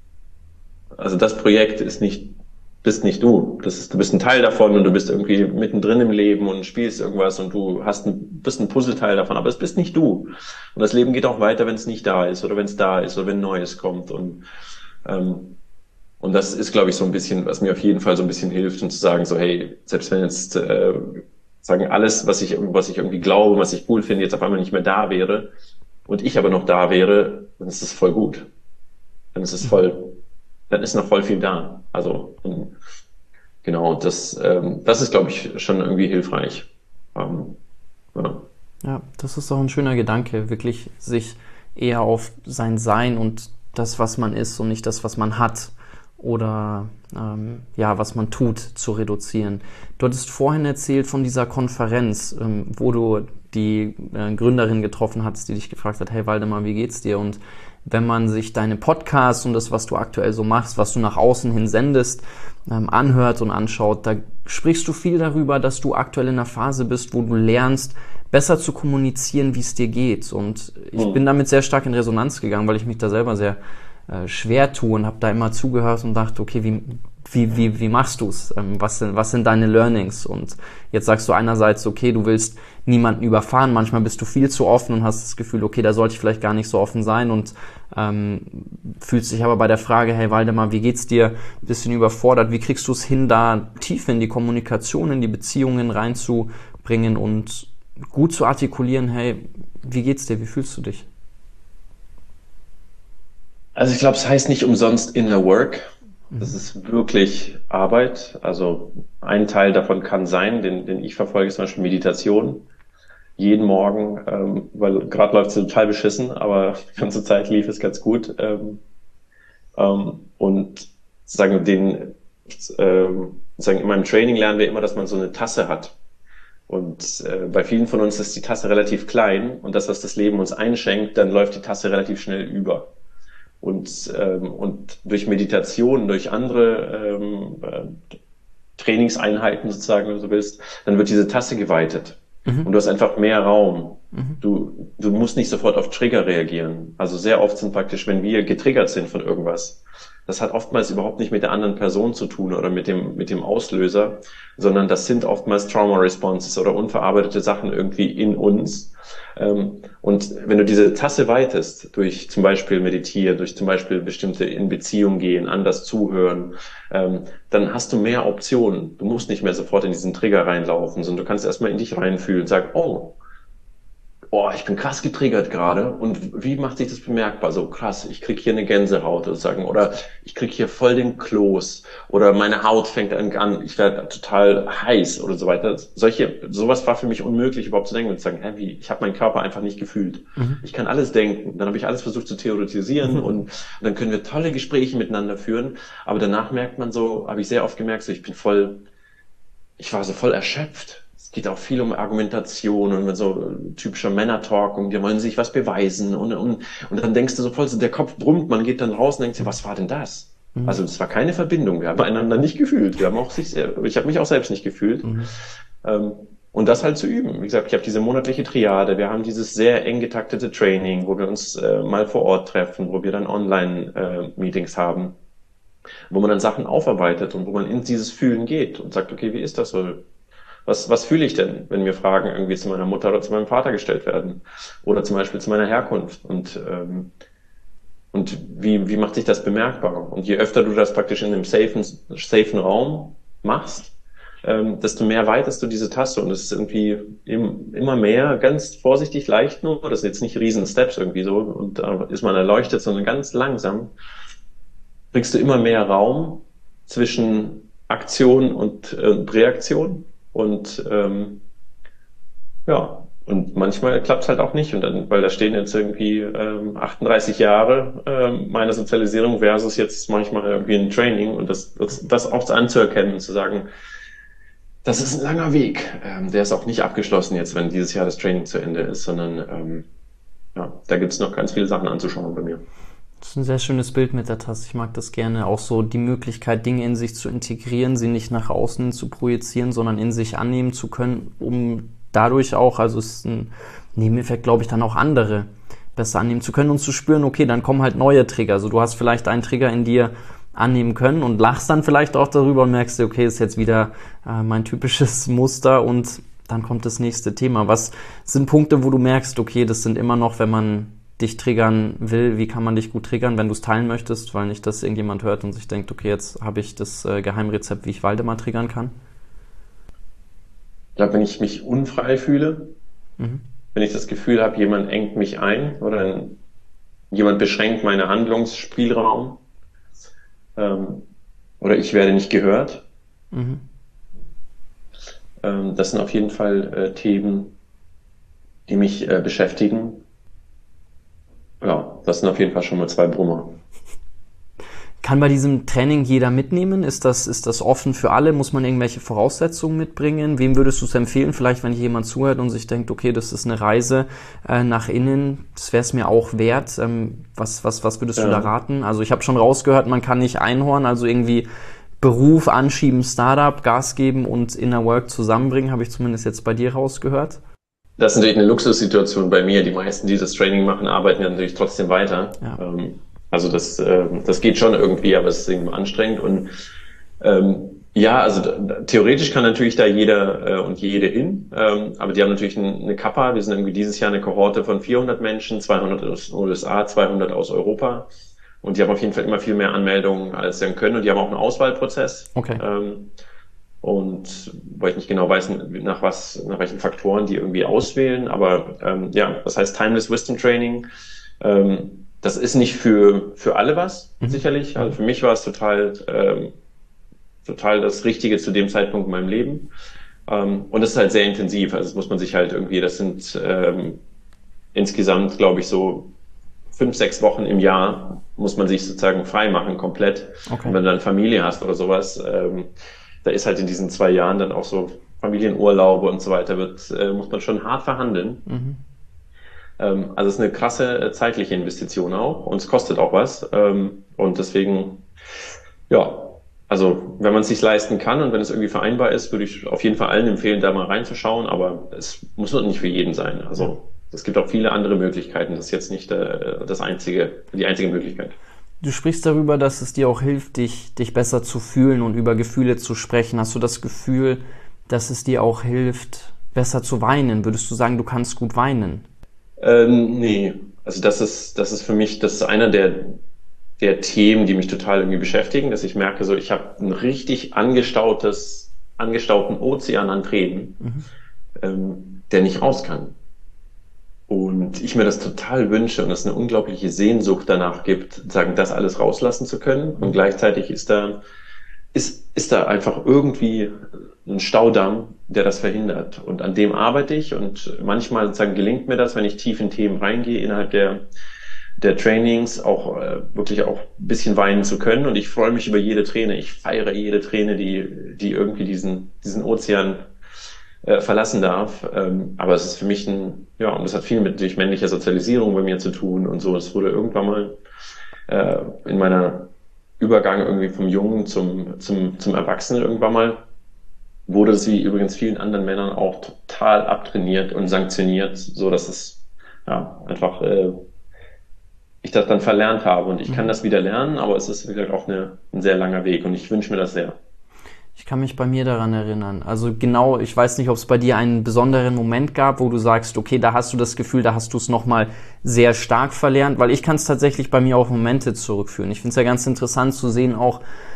Also das Projekt ist nicht, bist nicht du. Das ist, du bist ein Teil davon und du bist irgendwie mittendrin im Leben und spielst irgendwas und du hast ein, bist ein Puzzleteil davon, aber es bist nicht du. Und das Leben geht auch weiter, wenn es nicht da ist oder wenn es da ist oder wenn Neues kommt und, ähm, und das ist, glaube ich, so ein bisschen, was mir auf jeden Fall so ein bisschen hilft und zu sagen so, hey, selbst wenn jetzt, äh, sagen alles, was ich, was ich irgendwie glaube, was ich cool finde, jetzt auf einmal nicht mehr da wäre, und ich aber noch da wäre, dann ist es voll gut. Dann ist es voll, dann ist noch voll viel da. Also genau, das, ähm, das ist, glaube ich, schon irgendwie hilfreich. Ähm, ja. ja, das ist auch ein schöner Gedanke, wirklich sich eher auf sein Sein und das, was man ist und nicht das, was man hat oder ähm, ja, was man tut, zu reduzieren. Du hattest vorhin erzählt von dieser Konferenz, ähm, wo du die äh, Gründerin getroffen hattest, die dich gefragt hat, hey Waldemar, wie geht's dir? Und wenn man sich deine Podcasts und das, was du aktuell so machst, was du nach außen hin sendest, ähm, anhört und anschaut, da sprichst du viel darüber, dass du aktuell in einer Phase bist, wo du lernst, besser zu kommunizieren, wie es dir geht. Und ich mhm. bin damit sehr stark in Resonanz gegangen, weil ich mich da selber sehr äh, schwer tue und habe da immer zugehört und dachte, okay, wie Wie, wie, wie machst du es? Ähm, was sind, was sind deine Learnings? Und jetzt sagst du einerseits, okay, du willst niemanden überfahren. Manchmal bist du viel zu offen und hast das Gefühl, okay, da sollte ich vielleicht gar nicht so offen sein und ähm, fühlst dich aber bei der Frage, hey Waldemar, wie geht's dir? Ein bisschen überfordert. Wie kriegst du es hin, da tief in die Kommunikation, in die Beziehungen reinzubringen und gut zu artikulieren, hey, wie geht's dir? Wie fühlst du dich? Also ich glaube, es heißt nicht umsonst Inner Work. Das ist wirklich Arbeit. Also ein Teil davon kann sein, den, den ich verfolge, ist zum Beispiel Meditation. Jeden Morgen, ähm, weil gerade läuft es total beschissen, aber die ganze Zeit lief es ganz gut. Ähm, ähm, und sagen den, ähm, sagen in meinem Training lernen wir immer, dass man so eine Tasse hat. Und äh, bei vielen von uns ist die Tasse relativ klein und das, was das Leben uns einschenkt, dann läuft die Tasse relativ schnell über. Und, ähm, und durch Meditation, durch andere ähm, äh, Trainingseinheiten sozusagen, wenn du so willst, dann wird diese Tasse geweitet. Mhm. Und du hast einfach mehr Raum. Mhm. Du, du musst nicht sofort auf Trigger reagieren. Also sehr oft sind praktisch, wenn wir getriggert sind von irgendwas, das hat oftmals überhaupt nicht mit der anderen Person zu tun oder mit dem, mit dem Auslöser, sondern das sind oftmals Trauma Responses oder unverarbeitete Sachen irgendwie in uns. Und wenn du diese Tasse weitest, durch zum Beispiel meditieren, durch zum Beispiel bestimmte in Beziehung gehen, anders zuhören, dann hast du mehr Optionen. Du musst nicht mehr sofort in diesen Trigger reinlaufen, sondern du kannst erstmal in dich reinfühlen und sagen, oh, oh, ich bin krass getriggert gerade und wie macht sich das bemerkbar? So krass, ich krieg hier eine Gänsehaut sozusagen oder ich krieg hier voll den Kloß oder meine Haut fängt an, ich werde total heiß oder so weiter. Solche, sowas war für mich unmöglich überhaupt zu denken und zu sagen, hä, wie, ich habe meinen Körper einfach nicht gefühlt. Mhm. Ich kann alles denken. Dann habe ich alles versucht zu theoretisieren mhm. und, und dann können wir tolle Gespräche miteinander führen, aber danach merkt man so, habe ich sehr oft gemerkt, so ich bin voll, ich war so voll erschöpft. Es geht auch viel um Argumentation und so typischer Männer-Talk und die wollen sich was beweisen und, und, und dann denkst du so voll, so der Kopf brummt, man geht dann raus und denkt sich, was war denn das? Mhm. Also das war keine Verbindung, wir haben einander nicht gefühlt, wir haben auch sich, ich habe mich auch selbst nicht gefühlt. Mhm. Ähm, und das halt zu üben. Wie gesagt, ich habe diese monatliche Triade, wir haben dieses sehr eng getaktete Training, wo wir uns äh, mal vor Ort treffen, wo wir dann Online-Meetings äh, haben, wo man dann Sachen aufarbeitet und wo man in dieses Fühlen geht und sagt, okay, wie ist das so? Was, was fühle ich denn, wenn mir Fragen irgendwie zu meiner Mutter oder zu meinem Vater gestellt werden? Oder zum Beispiel zu meiner Herkunft? Und, ähm, und wie, wie macht sich das bemerkbar? Und je öfter du das praktisch in einem safen, safen Raum machst, ähm, desto mehr weitest du diese Taste. Und es ist irgendwie im, immer mehr, ganz vorsichtig, leicht nur. Das sind jetzt nicht riesen Steps irgendwie so. Und da ist man erleuchtet, sondern ganz langsam kriegst du immer mehr Raum zwischen Aktion und äh, Reaktion. Und ähm, ja, und manchmal klappt es halt auch nicht. Und dann, weil da stehen jetzt irgendwie ähm, achtunddreißig Jahre ähm, meiner Sozialisierung versus jetzt manchmal irgendwie ein Training und das, das, das auch anzuerkennen und zu sagen, das ist ein langer Weg. Ähm, der ist auch nicht abgeschlossen jetzt, wenn dieses Jahr das Training zu Ende ist, sondern ähm, ja, da gibt es noch ganz viele Sachen anzuschauen bei mir. Das ist ein sehr schönes Bild mit der Tasse. Ich mag das gerne. Auch so die Möglichkeit, Dinge in sich zu integrieren, sie nicht nach außen zu projizieren, sondern in sich annehmen zu können, um dadurch auch, also es ist ein Nebeneffekt, glaube ich, dann auch andere besser annehmen zu können und zu spüren, okay, dann kommen halt neue Trigger. Also du hast vielleicht einen Trigger in dir annehmen können und lachst dann vielleicht auch darüber und merkst, okay, ist jetzt wieder äh, mein typisches Muster und dann kommt das nächste Thema. Was sind Punkte, wo du merkst, okay, das sind immer noch, wenn man dich triggern will, wie kann man dich gut triggern, wenn du es teilen möchtest, weil nicht, dass irgendjemand hört und sich denkt, okay, jetzt habe ich das äh, Geheimrezept, wie ich Waldemar triggern kann? Ich glaube, wenn ich mich unfrei fühle, mhm. wenn ich das Gefühl habe, jemand engt mich ein oder ein, jemand beschränkt meinen Handlungsspielraum ähm, oder ich werde nicht gehört, mhm. ähm, das sind auf jeden Fall äh, Themen, die mich äh, beschäftigen. Ja, das sind auf jeden Fall schon mal zwei Brummer. Kann bei diesem Training jeder mitnehmen? Ist das, ist das offen für alle? Muss man irgendwelche Voraussetzungen mitbringen? Wem würdest du es empfehlen? Vielleicht, wenn hier jemand zuhört und sich denkt, okay, das ist eine Reise äh, nach innen, das wäre es mir auch wert. Ähm, was, was, was würdest ja. du da raten? Also ich habe schon rausgehört, man kann nicht einhorn, also irgendwie Beruf anschieben, Startup, Gas geben und Inner Work zusammenbringen, habe ich zumindest jetzt bei dir rausgehört. Das ist natürlich eine Luxussituation bei mir. Die meisten, die das Training machen, arbeiten ja natürlich trotzdem weiter. Ja. Ähm, Also das, äh, das geht schon irgendwie, aber es ist irgendwie anstrengend. Und ähm, ja, also da, theoretisch kann natürlich da jeder äh, und jede hin, ähm, aber die haben natürlich ein, eine Kappa. Wir sind irgendwie dieses Jahr eine Kohorte von vierhundert Menschen, zweihundert aus den U S A, zweihundert aus Europa. Und die haben auf jeden Fall immer viel mehr Anmeldungen, als sie können. Und die haben auch einen Auswahlprozess. Okay. Ähm, und weil ich nicht genau weiß, nach was, nach welchen Faktoren die irgendwie auswählen. Aber ähm, ja, das heißt Timeless Wisdom Training. Ähm, Das ist nicht für für alle was, mhm. sicherlich. Also für mich war es total ähm, total das Richtige zu dem Zeitpunkt in meinem Leben. Ähm, und es ist halt sehr intensiv. Also das muss man sich halt irgendwie, das sind ähm, insgesamt, glaube ich, so fünf, sechs Wochen im Jahr muss man sich sozusagen frei machen, komplett. Okay. Und wenn du dann Familie hast oder sowas, ähm, da ist halt in diesen zwei Jahren dann auch so Familienurlaube und so weiter, wird äh, muss man schon hart verhandeln. Mhm. Also es ist eine krasse zeitliche Investition auch und es kostet auch was. Und deswegen, ja, also wenn man es sich leisten kann und wenn es irgendwie vereinbar ist, würde ich auf jeden Fall allen empfehlen, da mal reinzuschauen. Aber es muss nicht für jeden sein. Also es gibt auch viele andere Möglichkeiten. Das ist jetzt nicht das einzige, die einzige Möglichkeit. Du sprichst darüber, dass es dir auch hilft, dich, dich besser zu fühlen und über Gefühle zu sprechen. Hast du das Gefühl, dass es dir auch hilft, besser zu weinen? Würdest du sagen, du kannst gut weinen? Ähm, nee, also das ist, das ist für mich, das ist einer der, der Themen, die mich total irgendwie beschäftigen, dass ich merke, so ich habe ein richtig angestautes, angestauten Ozean an Tränen, Mhm. ähm, der nicht raus kann. Und ich mir das total wünsche und es eine unglaubliche Sehnsucht danach gibt, sagen, das alles rauslassen zu können. Und Mhm. gleichzeitig ist da, ist, ist da einfach irgendwie ein Staudamm, der das verhindert. Und an dem arbeite ich und manchmal sozusagen gelingt mir das, wenn ich tief in Themen reingehe, innerhalb der, der Trainings auch äh, wirklich auch ein bisschen weinen zu können. Und ich freue mich über jede Träne. Ich feiere jede Träne, die, die irgendwie diesen, diesen Ozean äh, verlassen darf. Ähm, aber es ist für mich ein, ja, und das hat viel mit durch männlicher Sozialisierung bei mir zu tun und so. Es wurde irgendwann mal äh, in meiner Übergang irgendwie vom Jungen zum, zum, zum Erwachsenen irgendwann mal, wurde es wie übrigens vielen anderen Männern auch total abtrainiert und sanktioniert, so dass es ja einfach äh, ich das dann verlernt habe und ich kann Mhm. das wieder lernen, aber es ist wie gesagt auch eine, ein sehr langer Weg und ich wünsche mir das sehr. Ich kann mich bei mir daran erinnern. Also genau, ich weiß nicht, ob es bei dir einen besonderen Moment gab, wo du sagst, okay, da hast du das Gefühl, da hast du es nochmal sehr stark verlernt, weil ich kann es tatsächlich bei mir auf Momente zurückführen. Ich finde es ja ganz interessant zu sehen, auch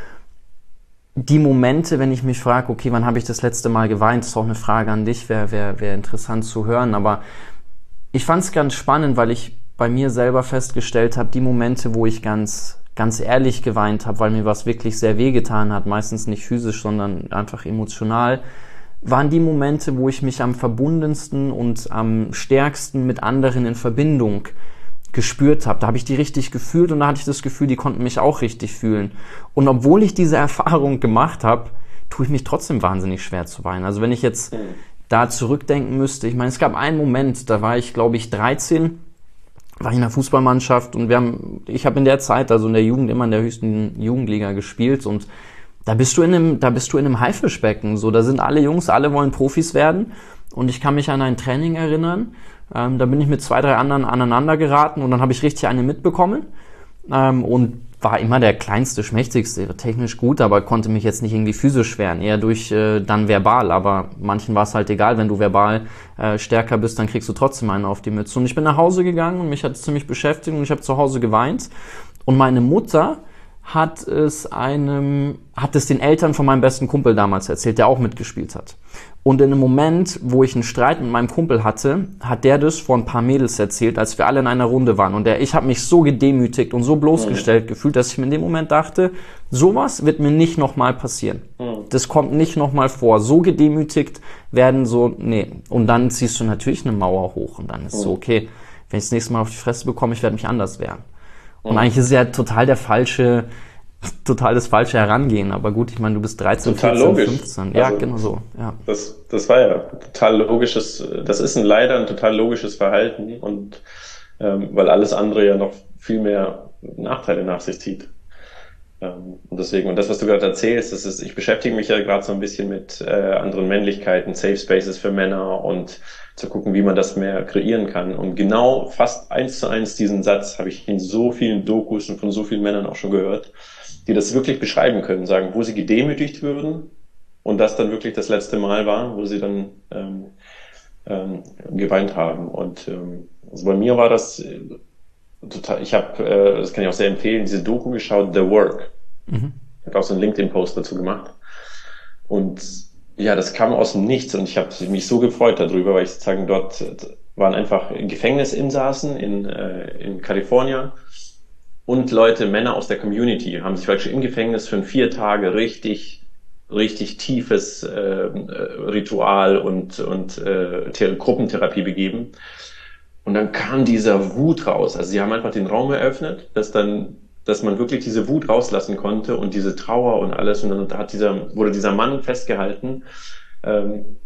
die Momente, wenn ich mich frage, okay, wann habe ich das letzte Mal geweint, das ist auch eine Frage an dich, wäre wär, wär interessant zu hören, aber ich fand es ganz spannend, weil ich bei mir selber festgestellt habe, die Momente, wo ich ganz, ganz ehrlich geweint habe, weil mir was wirklich sehr wehgetan hat, meistens nicht physisch, sondern einfach emotional, waren die Momente, wo ich mich am verbundensten und am stärksten mit anderen in Verbindung gespürt habe. Da habe ich die richtig gefühlt und da hatte ich das Gefühl, die konnten mich auch richtig fühlen. Und obwohl ich diese Erfahrung gemacht habe, tue ich mich trotzdem wahnsinnig schwer zu weinen. Also wenn ich jetzt Mhm. da zurückdenken müsste, ich meine, es gab einen Moment, da war ich, glaube ich, dreizehn, war ich in der Fußballmannschaft und wir haben, ich habe in der Zeit, also in der Jugend, immer in der höchsten Jugendliga gespielt und da bist du in einem, da bist du in einem Haifischbecken, so, da sind alle Jungs, alle wollen Profis werden und ich kann mich an ein Training erinnern, ähm, da bin ich mit zwei, drei anderen aneinander geraten und dann habe ich richtig eine mitbekommen, ähm, und war immer der kleinste, schmächtigste, technisch gut, aber konnte mich jetzt nicht irgendwie physisch wehren, eher durch äh, dann verbal, aber manchen war es halt egal, wenn du verbal äh, stärker bist, dann kriegst du trotzdem einen auf die Mütze. Und ich bin nach Hause gegangen und mich hat es ziemlich beschäftigt und ich habe zu Hause geweint und meine Mutter hat es einem, hat es den Eltern von meinem besten Kumpel damals erzählt, der auch mitgespielt hat. Und in einem Moment, wo ich einen Streit mit meinem Kumpel hatte, hat der das vor ein paar Mädels erzählt, als wir alle in einer Runde waren. Und der, ich habe mich so gedemütigt und so bloßgestellt Mhm. gefühlt, dass ich mir in dem Moment dachte, sowas wird mir nicht nochmal passieren. Mhm. Das kommt nicht nochmal vor. So gedemütigt werden, so, nee. Und dann ziehst du natürlich eine Mauer hoch und dann ist so, Mhm. okay, wenn ich das nächste Mal auf die Fresse bekomme, ich werde mich anders wehren. Und Mhm. eigentlich ist es ja total der falsche, total das falsche Herangehen. Aber gut, ich meine, du bist dreizehn, Total vierzehn, logisch. fünfzehn. Ja, Also genau so, ja. das, das war ja total logisches, das ist ein leider ein total logisches Verhalten und ähm, weil alles andere ja noch viel mehr Nachteile nach sich zieht. Ähm, und deswegen, und das, was du gerade erzählst, das ist, ich beschäftige mich ja gerade so ein bisschen mit äh, anderen Männlichkeiten, Safe Spaces für Männer und zu gucken, wie man das mehr kreieren kann. Und genau fast eins zu eins diesen Satz habe ich in so vielen Dokus und von so vielen Männern auch schon gehört, die das wirklich beschreiben können, sagen, wo sie gedemütigt würden und das dann wirklich das letzte Mal war, wo sie dann ähm, ähm, geweint haben. Und ähm, also bei mir war das äh, total, ich habe, äh, das kann ich auch sehr empfehlen, diese Doku geschaut, The Work. Mhm. Ich habe auch so einen LinkedIn-Post dazu gemacht. Und ja, das kam aus dem Nichts und ich habe mich so gefreut darüber, weil ich sozusagen dort äh, waren einfach Gefängnisinsassen in, äh, in Kalifornien und Leute, Männer aus der Community, haben sich wirklich im Gefängnis für vier Tage richtig, richtig tiefes äh, äh, Ritual und, und äh, Thera- Gruppentherapie begeben. Und dann kam dieser Wut raus. Also sie haben einfach den Raum eröffnet, dass dann, dass man wirklich diese Wut rauslassen konnte und diese Trauer und alles. Und dann hat dieser, wurde dieser Mann festgehalten. Ähm,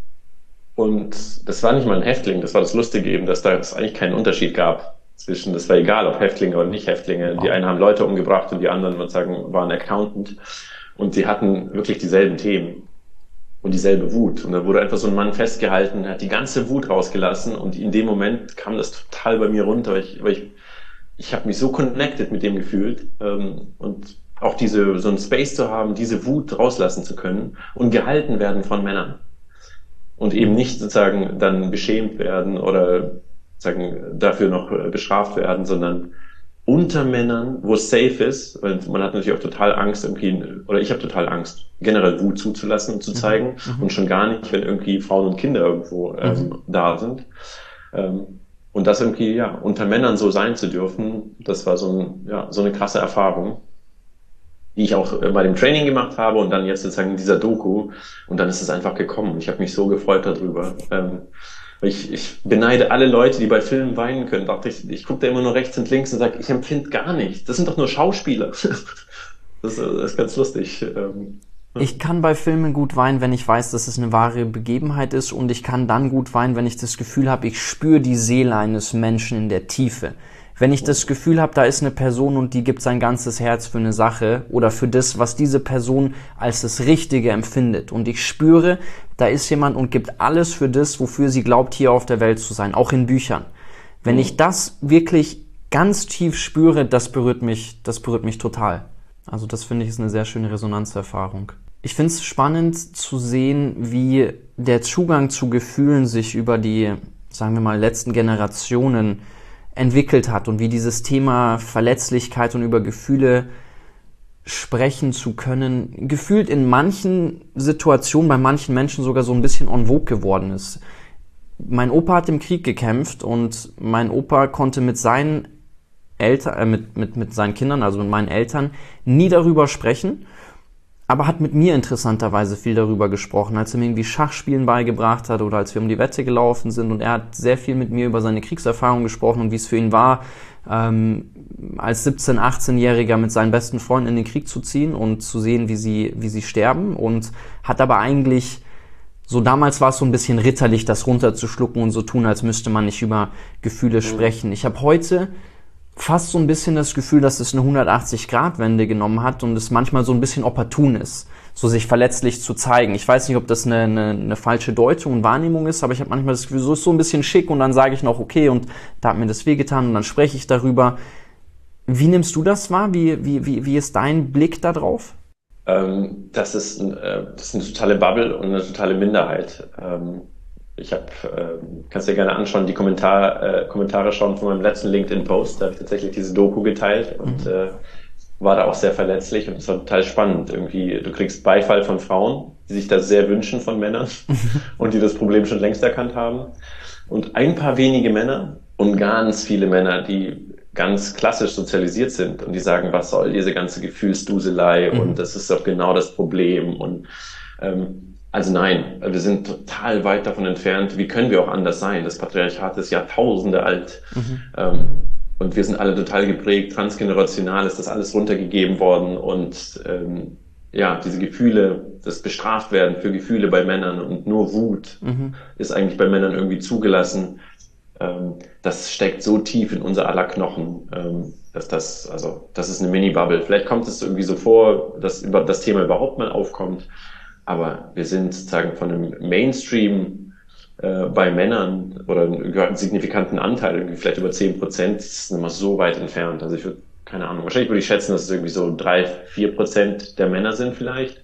und das war nicht mal ein Häftling, das war das Lustige eben, dass da es eigentlich keinen Unterschied gab zwischen, das war egal, ob Häftlinge oder nicht Häftlinge. Die Wow. einen haben Leute umgebracht und die anderen, würde ich sagen, waren Accountant. Und sie hatten wirklich dieselben Themen und dieselbe Wut. Und dann wurde einfach so ein Mann festgehalten, hat die ganze Wut rausgelassen und in dem Moment kam das total bei mir runter, weil ich, weil ich, ich habe mich so connected mit dem gefühlt ähm, und auch diese so einen Space zu haben, diese Wut rauslassen zu können und gehalten werden von Männern und eben nicht sozusagen dann beschämt werden oder sozusagen dafür noch äh, bestraft werden, sondern unter Männern, wo es safe ist, weil man hat natürlich auch total Angst irgendwie, oder ich habe total Angst, generell Wut zuzulassen und zu zeigen Mhm. und schon gar nicht, wenn irgendwie Frauen und Kinder irgendwo ähm, Mhm. da sind. Ähm, und das irgendwie, ja, unter Männern so sein zu dürfen, das war so, ein, ja, so eine krasse Erfahrung, die ich auch äh, bei dem Training gemacht habe und dann jetzt sozusagen in dieser Doku. Und dann ist es einfach gekommen. Ich habe mich so gefreut darüber. Ähm, ich, ich beneide alle Leute, die bei Filmen weinen können. Dachte ich, ich gucke da immer nur rechts und links und sage, ich empfinde gar nicht. Das sind doch nur Schauspieler. Das, äh, das ist ganz lustig. Ähm, Ich kann bei Filmen gut weinen, wenn ich weiß, dass es eine wahre Begebenheit ist, und ich kann dann gut weinen, wenn ich das Gefühl habe, ich spüre die Seele eines Menschen in der Tiefe. Wenn ich das Gefühl habe, da ist eine Person und die gibt sein ganzes Herz für eine Sache oder für das, was diese Person als das Richtige empfindet, und ich spüre, da ist jemand und gibt alles für das, wofür sie glaubt, hier auf der Welt zu sein, auch in Büchern. Wenn ich das wirklich ganz tief spüre, das berührt mich, das berührt mich total. Also das finde ich ist eine sehr schöne Resonanzerfahrung. Ich finde es spannend zu sehen, wie der Zugang zu Gefühlen sich über die, sagen wir mal, letzten Generationen entwickelt hat und wie dieses Thema Verletzlichkeit und über Gefühle sprechen zu können, gefühlt in manchen Situationen bei manchen Menschen sogar so ein bisschen en vogue geworden ist. Mein Opa hat im Krieg gekämpft und mein Opa konnte mit seinen Eltern, äh, mit, mit, mit seinen Kindern, also mit meinen Eltern, nie darüber sprechen, aber hat mit mir interessanterweise viel darüber gesprochen, als er mir irgendwie Schachspielen beigebracht hat oder als wir um die Wette gelaufen sind, und er hat sehr viel mit mir über seine Kriegserfahrung gesprochen und wie es für ihn war, ähm, als siebzehn-, achtzehnjähriger mit seinen besten Freunden in den Krieg zu ziehen und zu sehen, wie sie, wie sie sterben, und hat aber eigentlich, so damals war es so ein bisschen ritterlich, das runterzuschlucken und so tun, als müsste man nicht über Gefühle sprechen. Ich habe heute fast so ein bisschen das Gefühl, dass es eine hundertachtzig-Grad-Wende genommen hat und es manchmal so ein bisschen opportun ist, so sich verletzlich zu zeigen. Ich weiß nicht, ob das eine, eine, eine falsche Deutung und Wahrnehmung ist, aber ich habe manchmal das Gefühl, so ist so ein bisschen schick, und dann sage ich noch, okay, und da hat mir das wehgetan und dann spreche ich darüber. Wie nimmst du das wahr? Wie, wie, wie, wie ist dein Blick da drauf? ähm, das ist, ein, äh, das ist eine totale Bubble und eine totale Minderheit. Ähm, Ich habe, äh, kannst dir gerne anschauen, die Kommentar, äh, Kommentare schauen von meinem letzten LinkedIn-Post. Da habe ich tatsächlich diese Doku geteilt und Mhm. äh, war da auch sehr verletzlich, und es war total spannend. Irgendwie, du kriegst Beifall von Frauen, die sich das sehr wünschen von Männern und die das Problem schon längst erkannt haben. Und ein paar wenige Männer und ganz viele Männer, die ganz klassisch sozialisiert sind und die sagen, was soll diese ganze Gefühlsduselei, und Mhm. das ist doch genau das Problem. Und ähm, also nein, wir sind total weit davon entfernt. Wie können wir auch anders sein? Das Patriarchat ist Jahrtausende alt. Mhm. Ähm, und wir sind alle total geprägt. Transgenerational ist das alles runtergegeben worden. Und ähm, ja, diese Gefühle, das Bestraftwerden für Gefühle bei Männern und nur Wut Mhm. ist eigentlich bei Männern irgendwie zugelassen. Ähm, das steckt so tief in unser aller Knochen, ähm, dass das, also das ist eine Mini-Bubble. Vielleicht kommt es irgendwie so vor, dass über das Thema überhaupt mal aufkommt. Aber wir sind sozusagen von einem Mainstream äh, bei Männern oder einen signifikanten Anteil, irgendwie vielleicht über zehn Prozent, das ist immer so weit entfernt. Also ich würde, keine Ahnung, wahrscheinlich würde ich schätzen, dass es irgendwie so drei, vier Prozent der Männer sind vielleicht,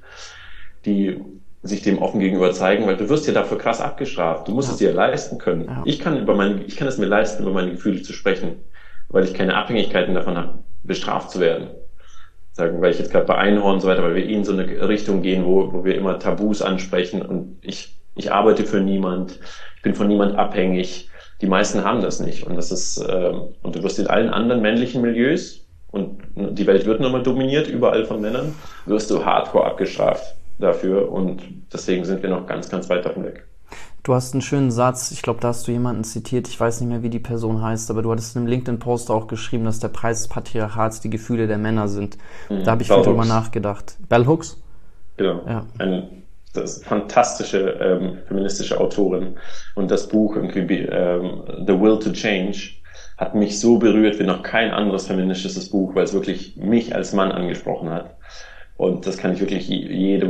die sich dem offen gegenüber zeigen, weil du wirst ja dafür krass abgestraft. Du musst Ja. es dir leisten können. Ja. Ich kann über meine, ich kann es mir leisten, über meine Gefühle zu sprechen, weil ich keine Abhängigkeiten davon habe, bestraft zu werden. Sagen, weil ich jetzt gerade bei Einhorn und so weiter, weil wir eh in so eine Richtung gehen, wo, wo wir immer Tabus ansprechen, und ich, ich arbeite für niemand, ich bin von niemand abhängig. Die meisten haben das nicht, und das ist, ähm, und du wirst in allen anderen männlichen Milieus, und die Welt wird nochmal dominiert, überall von Männern, wirst du hardcore abgestraft dafür, und deswegen sind wir noch ganz, ganz weit davon weg. Du hast einen schönen Satz, ich glaube, da hast du jemanden zitiert, ich weiß nicht mehr, wie die Person heißt, aber du hattest in einem LinkedIn-Post auch geschrieben, dass der Preis des Patriarchats die Gefühle der Männer sind. Mhm. Da habe ich Bell viel drüber Hooks. nachgedacht. Bell Hooks? Genau. Ja. Ein, das ist eine fantastische ähm, feministische Autorin, und das Buch irgendwie, ähm, The Will to Change hat mich so berührt wie noch kein anderes feministisches Buch, weil es wirklich mich als Mann angesprochen hat. Und das kann ich wirklich jedem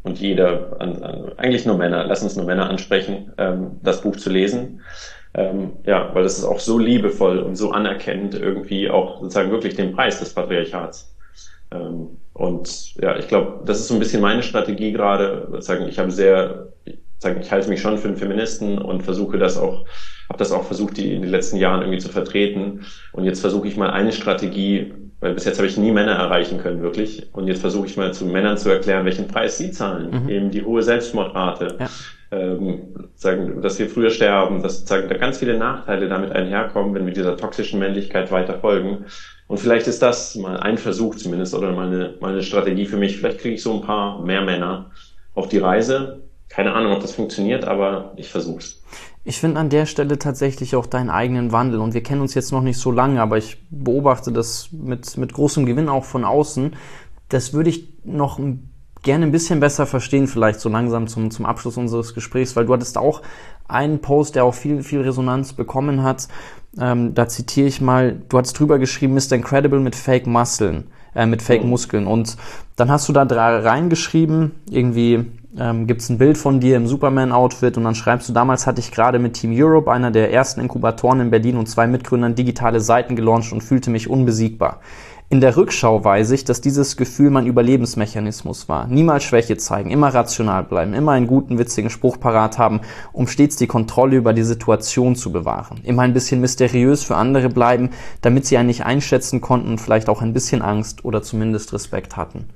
und jeder, an, an, eigentlich nur Männer, lass uns nur Männer ansprechen, ähm, das Buch zu lesen. Ähm, ja, weil es ist auch so liebevoll und so anerkennend irgendwie auch sozusagen wirklich den Preis des Patriarchats. Ähm, und ja, ich glaube, das ist so ein bisschen meine Strategie gerade. Sozusagen, ich habe sehr, sagen, ich halte mich schon für einen Feministen und versuche das auch, habe das auch versucht, die in den letzten Jahren irgendwie zu vertreten. Und jetzt versuche ich mal eine Strategie, weil bis jetzt habe ich nie Männer erreichen können, wirklich. Und jetzt versuche ich mal zu Männern zu erklären, welchen Preis sie zahlen. Mhm. Eben die hohe Selbstmordrate. Ja. Ähm, sagen, dass wir früher sterben, dass sagen, da ganz viele Nachteile damit einherkommen, wenn wir dieser toxischen Männlichkeit weiter folgen. Und vielleicht ist das mal ein Versuch zumindest oder mal eine, mal eine Strategie für mich. Vielleicht kriege ich so ein paar mehr Männer auf die Reise. Keine Ahnung, ob das funktioniert, aber ich versuche es. Ich finde an der Stelle tatsächlich auch deinen eigenen Wandel. Und wir kennen uns jetzt noch nicht so lange, aber ich beobachte das mit, mit großem Gewinn auch von außen. Das würde ich noch gerne ein bisschen besser verstehen, vielleicht so langsam zum, zum Abschluss unseres Gesprächs, weil du hattest auch einen Post, der auch viel, viel Resonanz bekommen hat. Ähm, da zitiere ich mal, du hattest drüber geschrieben, Mister Incredible mit Fake Muskeln, äh, mit Fake Muskeln. Und dann hast du da reingeschrieben, irgendwie ähm, gibt es ein Bild von dir im Superman-Outfit und dann schreibst du, damals hatte ich gerade mit Team Europe, einer der ersten Inkubatoren in Berlin und zwei Mitgründern digitale Seiten gelauncht und fühlte mich unbesiegbar. In der Rückschau weiß ich, dass dieses Gefühl mein Überlebensmechanismus war. Niemals Schwäche zeigen, immer rational bleiben, immer einen guten, witzigen Spruch parat haben, um stets die Kontrolle über die Situation zu bewahren. Immer ein bisschen mysteriös für andere bleiben, damit sie einen nicht einschätzen konnten und vielleicht auch ein bisschen Angst oder zumindest Respekt hatten.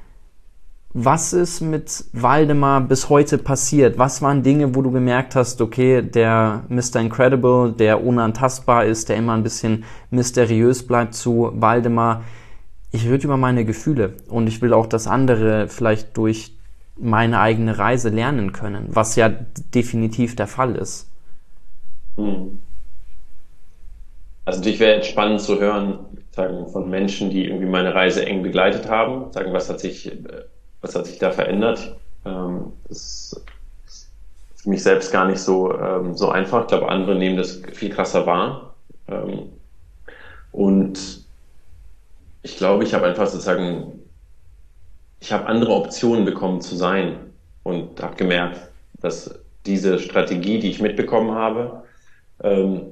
Was ist mit Waldemar bis heute passiert? Was waren Dinge, wo du gemerkt hast, okay, der Mister Incredible, der unantastbar ist, der immer ein bisschen mysteriös bleibt, zu Waldemar, ich rede über meine Gefühle und ich will auch, dass andere vielleicht durch meine eigene Reise lernen können, was ja definitiv der Fall ist. Hm. Also natürlich wäre jetzt spannend zu hören, sagen, von Menschen, die irgendwie meine Reise eng begleitet haben, sagen, was hat sich Was hat sich da verändert? Ähm, das ist für mich selbst gar nicht so, ähm, so einfach. Ich glaube, andere nehmen das viel krasser wahr. Ähm, und ich glaube, ich habe einfach sozusagen, ich habe andere Optionen bekommen zu sein und habe gemerkt, dass diese Strategie, die ich mitbekommen habe, ähm,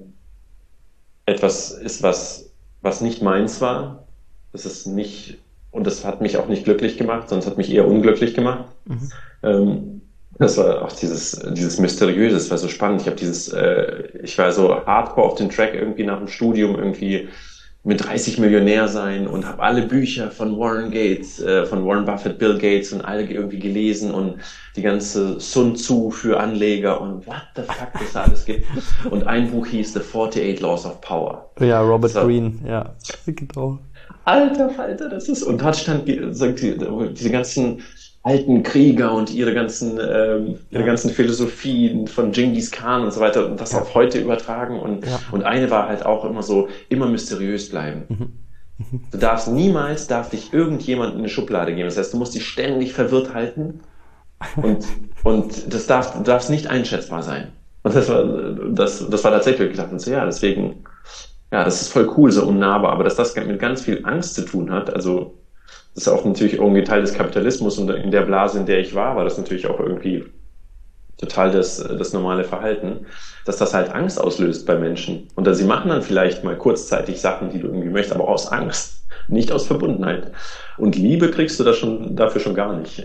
etwas ist, was, was nicht meins war. Das ist nicht Und das hat mich auch nicht glücklich gemacht, sondern es hat mich eher unglücklich gemacht. Mhm. Ähm, das war auch dieses, dieses Mysteriöse, das war so spannend. Ich habe dieses, äh, ich war so hardcore auf den Track irgendwie nach dem Studium irgendwie mit dreißig Millionär sein und habe alle Bücher von Warren Gates, äh, von Warren Buffett, Bill Gates und alle irgendwie gelesen und die ganze Sun Tzu für Anleger und what the fuck das da alles gibt. Und ein Buch hieß The forty-eight Laws of Power. Ja, Robert so. Greene, ja, genau. Alter Falter, das ist, und dort stand diese ganzen alten Krieger und ihre ganzen, ähm, ihre ja. ganzen Philosophien von Genghis Khan und so weiter und das ja. auf heute übertragen und, ja. und eine war halt auch immer so, immer mysteriös bleiben. Mhm. Mhm. Du darfst niemals, darf dich irgendjemand in eine Schublade geben. Das heißt, du musst dich ständig verwirrt halten und, und das darf, du darfst nicht einschätzbar sein. Und das war, das, das war tatsächlich gedacht, und so, ja, deswegen, ja, das ist voll cool, so unnahbar, aber dass das mit ganz viel Angst zu tun hat, also das ist auch natürlich irgendwie Teil des Kapitalismus und in der Blase, in der ich war, war das natürlich auch irgendwie total das, das normale Verhalten, dass das halt Angst auslöst bei Menschen. Und sie machen dann vielleicht mal kurzzeitig Sachen, die du irgendwie möchtest, aber aus Angst, nicht aus Verbundenheit. Und Liebe kriegst du da schon, dafür schon gar nicht.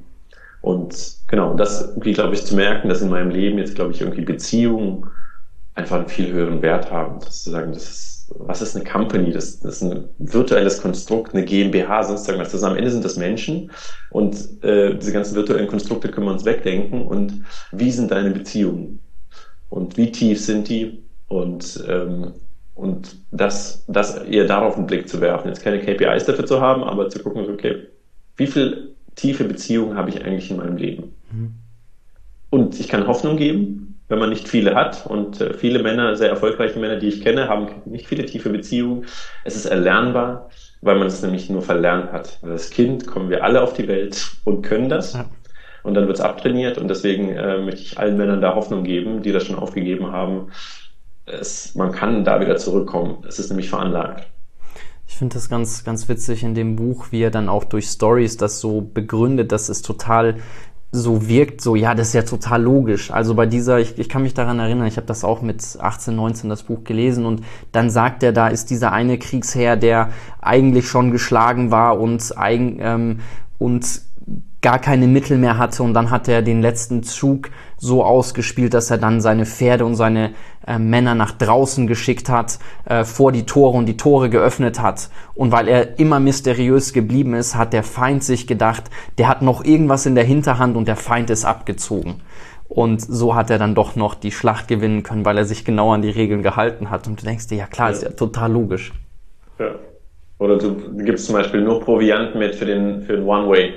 Und genau, das irgendwie, glaube ich, zu merken, dass in meinem Leben jetzt, glaube ich, irgendwie Beziehungen einfach einen viel höheren Wert haben. Das zu sagen, das ist, was ist eine Company? Das, das ist ein virtuelles Konstrukt, eine GmbH, sonst sagen wir das. Am Ende sind das Menschen und äh, diese ganzen virtuellen Konstrukte können wir uns wegdenken. Und wie sind deine Beziehungen? Und wie tief sind die? Und ähm, und das, das eher darauf einen Blick zu werfen. Jetzt keine K P Is dafür zu haben, aber zu gucken, okay, wie viel tiefe Beziehungen habe ich eigentlich in meinem Leben? Mhm. Und ich kann Hoffnung geben, wenn man nicht viele hat. Und äh, viele Männer, sehr erfolgreiche Männer, die ich kenne, haben nicht viele tiefe Beziehungen. Es ist erlernbar, weil man es nämlich nur verlernt hat. Als Kind kommen wir alle auf die Welt und können das. Ja. Und dann wird es abtrainiert. Und deswegen äh, möchte ich allen Männern da Hoffnung geben, die das schon aufgegeben haben. Es, man kann da wieder zurückkommen. Es ist nämlich veranlagt. Ich finde das ganz, ganz witzig in dem Buch, wie er dann auch durch Stories das so begründet, dass es total so wirkt, so, ja, das ist ja total logisch. Also bei dieser, ich, ich kann mich daran erinnern, ich habe das auch mit achtzehn, neunzehn das Buch gelesen und dann sagt er, da ist dieser eine Kriegsherr, der eigentlich schon geschlagen war und eigen, ähm, und gar keine Mittel mehr hatte und dann hat er den letzten Zug so ausgespielt, dass er dann seine Pferde und seine äh, Männer nach draußen geschickt hat, äh, vor die Tore und die Tore geöffnet hat. Und weil er immer mysteriös geblieben ist, hat der Feind sich gedacht, der hat noch irgendwas in der Hinterhand und der Feind ist abgezogen. Und so hat er dann doch noch die Schlacht gewinnen können, weil er sich genau an die Regeln gehalten hat. Und du denkst dir, ja klar, ja. Ist ja total logisch. Ja. Oder du gibst zum Beispiel nur Proviant mit für den, für den One-Way.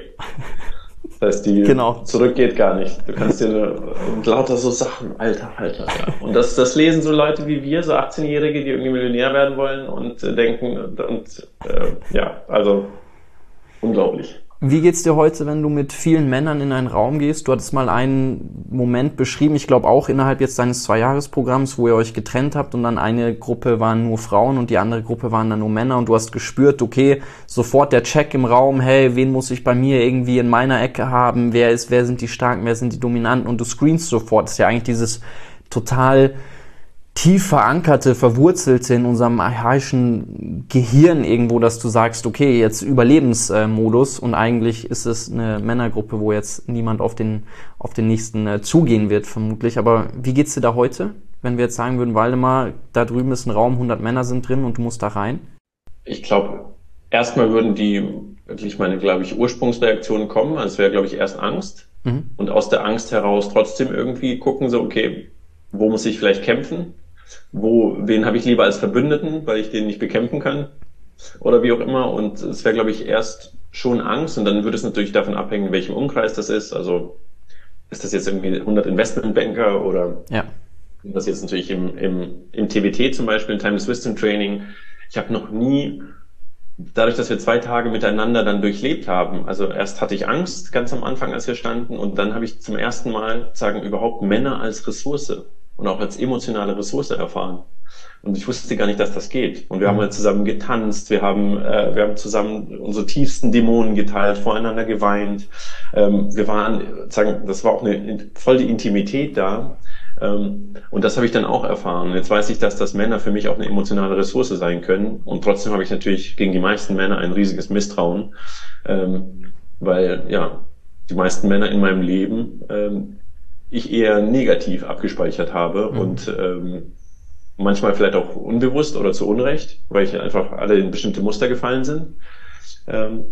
Das heißt, die genau. Zurück geht gar nicht. Du kannst dir und lauter so Sachen, Alter, Alter. Ja. Und das, das lesen so Leute wie wir, so achtzehnjährige, die irgendwie Millionär werden wollen und äh, denken und, und äh, ja, also unglaublich. Wie geht's dir heute, wenn du mit vielen Männern in einen Raum gehst? Du hattest mal einen Moment beschrieben, ich glaube auch innerhalb jetzt deines Zwei-Jahres-Programms, wo ihr euch getrennt habt und dann eine Gruppe waren nur Frauen und die andere Gruppe waren dann nur Männer und du hast gespürt, okay, sofort der Check im Raum, hey, wen muss ich bei mir irgendwie in meiner Ecke haben? Wer ist, wer sind die Starken, wer sind die Dominanten? Und du screenst sofort. Das ist ja eigentlich dieses total tief verankerte, verwurzelte in unserem archaischen Gehirn irgendwo, dass du sagst, okay, jetzt Überlebensmodus und eigentlich ist es eine Männergruppe, wo jetzt niemand auf den auf den nächsten äh, zugehen wird, vermutlich. Aber wie geht's dir da heute, wenn wir jetzt sagen würden, Waldemar, da drüben ist ein Raum, hundert Männer sind drin und du musst da rein? Ich glaube, erstmal würden die wirklich meine, glaube ich, Ursprungsreaktionen kommen. Also es wäre, glaube ich, erst Angst mhm. und aus der Angst heraus trotzdem irgendwie gucken, so, okay, wo muss ich vielleicht kämpfen? Wo, wen habe ich lieber als Verbündeten, weil ich den nicht bekämpfen kann oder wie auch immer. Und es wäre, glaube ich, erst schon Angst und dann würde es natürlich davon abhängen, in welchem Umkreis das ist. Also ist das jetzt irgendwie hundert Investmentbanker oder ja. Das jetzt natürlich im, im, im T W T zum Beispiel, im Timeless Wisdom Training. Ich habe noch nie, dadurch, dass wir zwei Tage miteinander dann durchlebt haben, also erst hatte ich Angst ganz am Anfang, als wir standen und dann habe ich zum ersten Mal, sagen, überhaupt Männer als Ressource und auch als emotionale Ressource erfahren. Und ich wusste gar nicht, dass das geht. Und wir haben halt zusammen getanzt, wir haben, äh, wir haben zusammen unsere tiefsten Dämonen geteilt, voreinander geweint. Ähm, wir waren, sagen, das war auch eine voll die Intimität da. Ähm, und das habe ich dann auch erfahren. Und jetzt weiß ich, dass das Männer für mich auch eine emotionale Ressource sein können. Und trotzdem habe ich natürlich gegen die meisten Männer ein riesiges Misstrauen, ähm, weil ja die meisten Männer in meinem Leben ähm, ich eher negativ abgespeichert habe mhm. und ähm, manchmal vielleicht auch unbewusst oder zu Unrecht, weil ich einfach alle in bestimmte Muster gefallen sind. Ähm,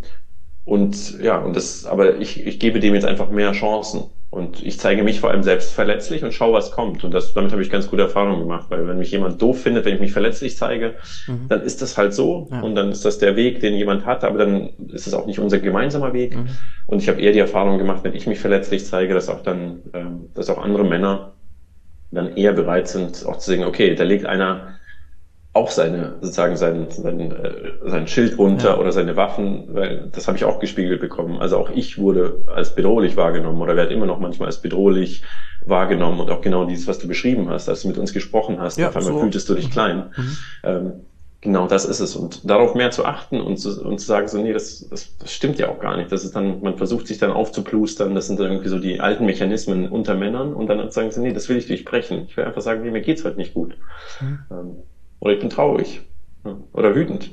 und ja, und das, aber ich, ich gebe dem jetzt einfach mehr Chancen. Und ich zeige mich vor allem selbst verletzlich und schaue, was kommt. Und das, damit habe ich ganz gute Erfahrungen gemacht, weil wenn mich jemand doof findet, wenn ich mich verletzlich zeige, mhm. dann ist das halt so. Ja. Und dann ist das der Weg, den jemand hat, aber dann ist es auch nicht unser gemeinsamer Weg. Mhm. Und ich habe eher die Erfahrung gemacht, wenn ich mich verletzlich zeige, dass auch dann, ähm, dass auch andere Männer dann eher bereit sind, auch zu sagen, okay, da legt einer auch seine, sozusagen sein, sein, äh, sein Schild runter ja. oder seine Waffen, weil das habe ich auch gespiegelt bekommen. Also auch ich wurde als bedrohlich wahrgenommen oder werde immer noch manchmal als bedrohlich wahrgenommen und auch genau dieses, was du beschrieben hast, als du mit uns gesprochen hast, ja, auf einmal so. Fühltest du dich klein. Mhm. Ähm, genau das ist es. Und darauf mehr zu achten und zu, und zu sagen, so, nee, das, das, das stimmt ja auch gar nicht. Das ist dann, man versucht sich dann aufzuplustern, das sind dann irgendwie so die alten Mechanismen unter Männern und dann sagen sie, nee, das will ich durchbrechen. Ich will einfach sagen, nee, mir geht's heute nicht gut. Mhm. Ähm, Oder ich bin traurig. Oder wütend.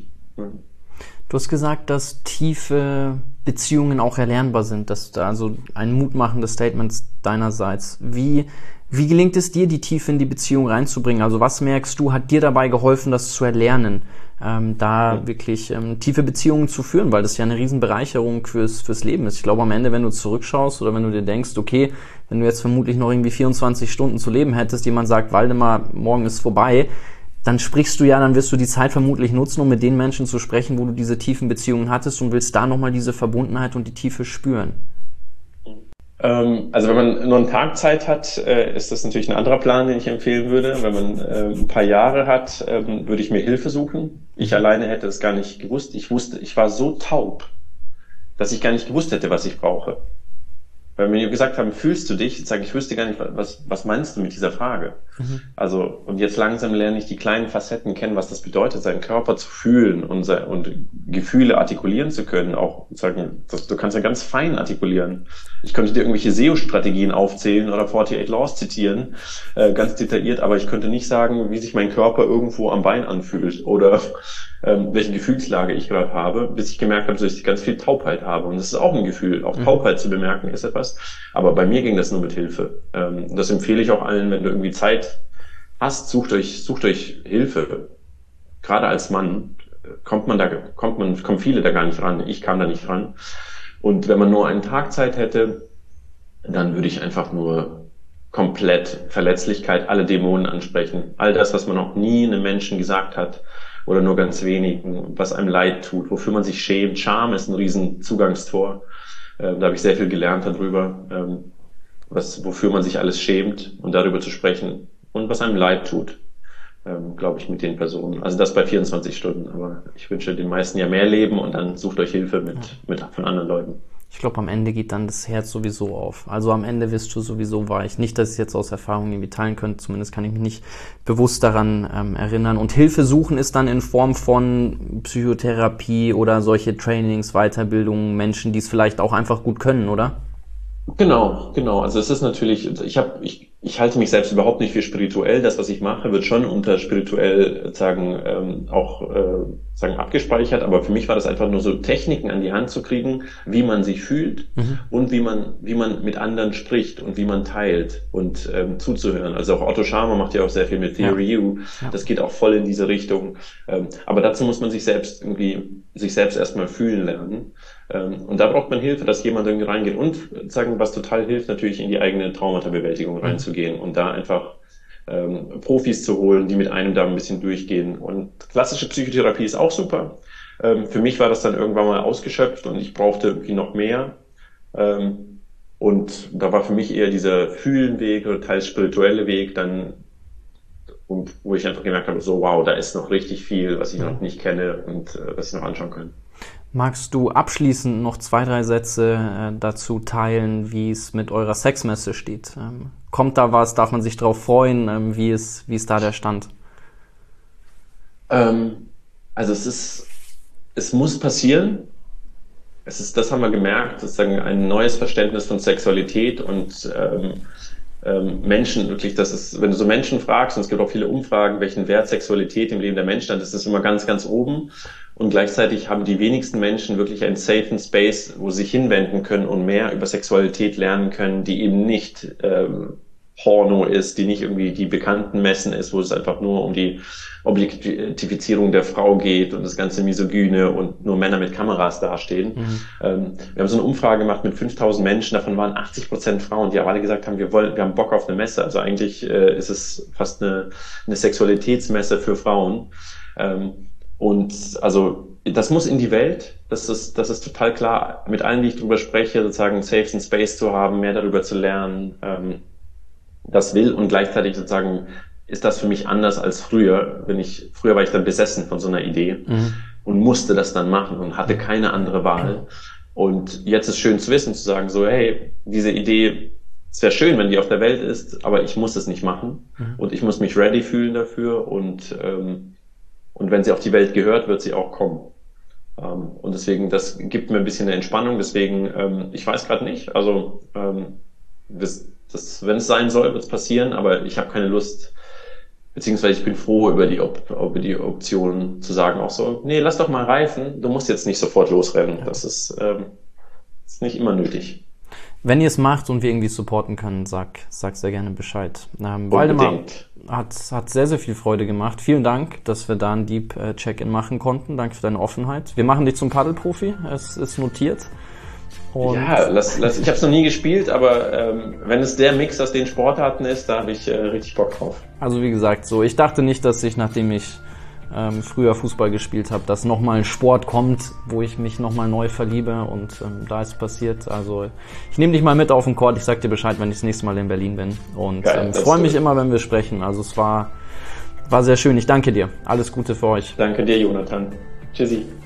Du hast gesagt, dass tiefe Beziehungen auch erlernbar sind. Das ist also ein mutmachendes Statement deinerseits. Wie, wie gelingt es dir, die Tiefe in die Beziehung reinzubringen? Also was merkst du, hat dir dabei geholfen, das zu erlernen? Ähm, da ja. wirklich ähm, tiefe Beziehungen zu führen, weil das ja eine Riesenbereicherung fürs, fürs Leben ist. Ich glaube, am Ende, wenn du zurückschaust oder wenn du dir denkst, okay, wenn du jetzt vermutlich noch irgendwie vierundzwanzig Stunden zu leben hättest, jemand sagt, Waldemar, morgen ist vorbei, dann sprichst du ja, dann wirst du die Zeit vermutlich nutzen, um mit den Menschen zu sprechen, wo du diese tiefen Beziehungen hattest und willst da nochmal diese Verbundenheit und die Tiefe spüren. Ähm, also wenn man nur einen Tag Zeit hat, äh, ist das natürlich ein anderer Plan, den ich empfehlen würde. Wenn man äh, ein paar Jahre hat, ähm, würde ich mir Hilfe suchen. Ich alleine hätte es gar nicht gewusst. Ich wusste, ich war so taub, dass ich gar nicht gewusst hätte, was ich brauche. Weil wir gesagt haben, fühlst du dich? Jetzt sage ich, ich wüsste gar nicht, was, was meinst du mit dieser Frage? Mhm. Also, und jetzt langsam lerne ich die kleinen Facetten kennen, was das bedeutet, seinen Körper zu fühlen und, und Gefühle artikulieren zu können. Auch sagen, das, du kannst ja ganz fein artikulieren. Ich könnte dir irgendwelche S E O-Strategien aufzählen oder forty-eight Laws zitieren, äh, ganz detailliert, aber ich könnte nicht sagen, wie sich mein Körper irgendwo am Bein anfühlt oder ähm, welche Gefühlslage ich gerade habe, bis ich gemerkt habe, dass ich ganz viel Taubheit habe. Und das ist auch ein Gefühl. Auch Taubheit mhm. zu bemerken ist etwas. Aber bei mir ging das nur mit Hilfe. Ähm, das empfehle ich auch allen, wenn du irgendwie Zeit hast, sucht euch, sucht euch Hilfe. Gerade als Mann kommt man da, kommt man, kommen viele da gar nicht ran. Ich kam da nicht ran. Und wenn man nur einen Tag Zeit hätte, dann würde ich einfach nur komplett Verletzlichkeit, alle Dämonen ansprechen. All das, was man noch nie einem Menschen gesagt hat oder nur ganz wenigen, was einem leid tut, wofür man sich schämt. Scham ist ein riesen Zugangstor. Ähm, da habe ich sehr viel gelernt darüber, ähm, was, wofür man sich alles schämt und darüber zu sprechen und was einem leid tut, ähm, glaube ich, mit den Personen. Also das bei vierundzwanzig Stunden, aber ich wünsche den meisten ja mehr Leben und dann sucht euch Hilfe mit, mit von anderen Leuten. Ich glaube, am Ende geht dann das Herz sowieso auf. Also am Ende wirst du sowieso weich. Nicht, dass ich es jetzt aus Erfahrung irgendwie teilen könnte, zumindest kann ich mich nicht bewusst daran ähm, erinnern. Und Hilfe suchen ist dann in Form von Psychotherapie oder solche Trainings, Weiterbildungen, Menschen, die es vielleicht auch einfach gut können, oder? Genau, genau. Also es ist natürlich, ich habe, ich, ich halte mich selbst überhaupt nicht für spirituell. Das, was ich mache, wird schon unter spirituell sagen ähm, auch äh, sagen abgespeichert. Aber für mich war das einfach nur so Techniken an die Hand zu kriegen, wie man sich fühlt mhm. und wie man wie man mit anderen spricht und wie man teilt und ähm, zuzuhören. Also auch Otto Scharmer macht ja auch sehr viel mit Theory ja. U. Ja. Das geht auch voll in diese Richtung. Ähm, aber dazu muss man sich selbst irgendwie sich selbst erstmal fühlen lernen. Ähm, und da braucht man Hilfe, dass jemand irgendwie reingeht. Und sagen, was total hilft, natürlich in die eigene Traumata-Bewältigung reinzugehen und da einfach ähm, Profis zu holen, die mit einem da ein bisschen durchgehen. Und klassische Psychotherapie ist auch super. Ähm, für mich war das dann irgendwann mal ausgeschöpft und ich brauchte irgendwie noch mehr. Ähm, und da war für mich eher dieser Fühlenweg oder teils spirituelle Weg dann, und wo ich einfach gemerkt habe, so wow, da ist noch richtig viel, was ich noch nicht kenne und äh, was ich noch anschauen kann. Magst du abschließend noch zwei, drei Sätze äh, dazu teilen, wie es mit eurer Sexmesse steht? Ähm, kommt da was? Darf man sich drauf freuen? Ähm, wie ist, wie ist da der Stand? Ähm, also es ist, es muss passieren. Es ist, das haben wir gemerkt, sozusagen ein neues Verständnis von Sexualität und ähm, ähm, Menschen wirklich, das ist, wenn du so Menschen fragst, und es gibt auch viele Umfragen, welchen Wert Sexualität im Leben der Menschen hat, ist das immer ganz, ganz oben. Und gleichzeitig haben die wenigsten Menschen wirklich einen safen Space, wo sie sich hinwenden können und mehr über Sexualität lernen können, die eben nicht ähm, Porno ist, die nicht irgendwie die bekannten Messen ist, wo es einfach nur um die Objektifizierung der Frau geht und das ganze Misogyne und nur Männer mit Kameras dastehen. Mhm. Ähm, wir haben so eine Umfrage gemacht mit fünftausend Menschen, davon waren achtzig Prozent Frauen, die aber alle gesagt haben, wir wollen, wir haben Bock auf eine Messe. Also eigentlich äh, ist es fast eine, eine Sexualitätsmesse für Frauen. Ähm, und also das muss in die Welt, das ist, das ist total klar, mit allen, die ich drüber spreche, sozusagen Safe and Space zu haben, mehr darüber zu lernen, ähm, das will und gleichzeitig sozusagen ist das für mich anders als früher. Wenn ich, früher war ich dann besessen von so einer Idee mhm. und musste das dann machen und hatte keine andere Wahl. Und jetzt ist schön zu wissen, zu sagen so, hey, diese Idee, es wäre schön, wenn die auf der Welt ist, aber ich muss es nicht machen mhm. und ich muss mich ready fühlen dafür und, ähm, und wenn sie auf die Welt gehört, wird sie auch kommen. Ähm, und deswegen, das gibt mir ein bisschen eine Entspannung. Deswegen, ähm, ich weiß gerade nicht, also ähm, das, das, wenn es sein soll, wird es passieren, aber ich habe keine Lust, beziehungsweise ich bin froh über die, Op- über die Option zu sagen auch so, nee, lass doch mal reifen, du musst jetzt nicht sofort losrennen. Das ist, ähm, ist nicht immer nötig. Wenn ihr es macht und wir irgendwie supporten können, sag, sag sehr gerne Bescheid. Ähm, Waldemar hat, hat sehr, sehr viel Freude gemacht. Vielen Dank, dass wir da ein Deep äh, Check-in machen konnten. Danke für deine Offenheit. Wir machen dich zum Paddelprofi. Es ist notiert. Und ja, lass, lass, ich habe es noch nie gespielt, aber ähm, wenn es der Mix aus den Sportarten ist, da habe ich äh, richtig Bock drauf. Also wie gesagt, so ich dachte nicht, dass ich, nachdem ich ähm, früher Fußball gespielt habe, dass nochmal ein Sport kommt, wo ich mich nochmal neu verliebe und ähm, da ist passiert. Also ich nehme dich mal mit auf den Court, ich sag dir Bescheid, wenn ich das nächste Mal in Berlin bin und Geil, ähm, freue mich immer, wenn wir sprechen. Also es war, war sehr schön. Ich danke dir. Alles Gute für euch. Danke dir, Jonathan. Tschüssi.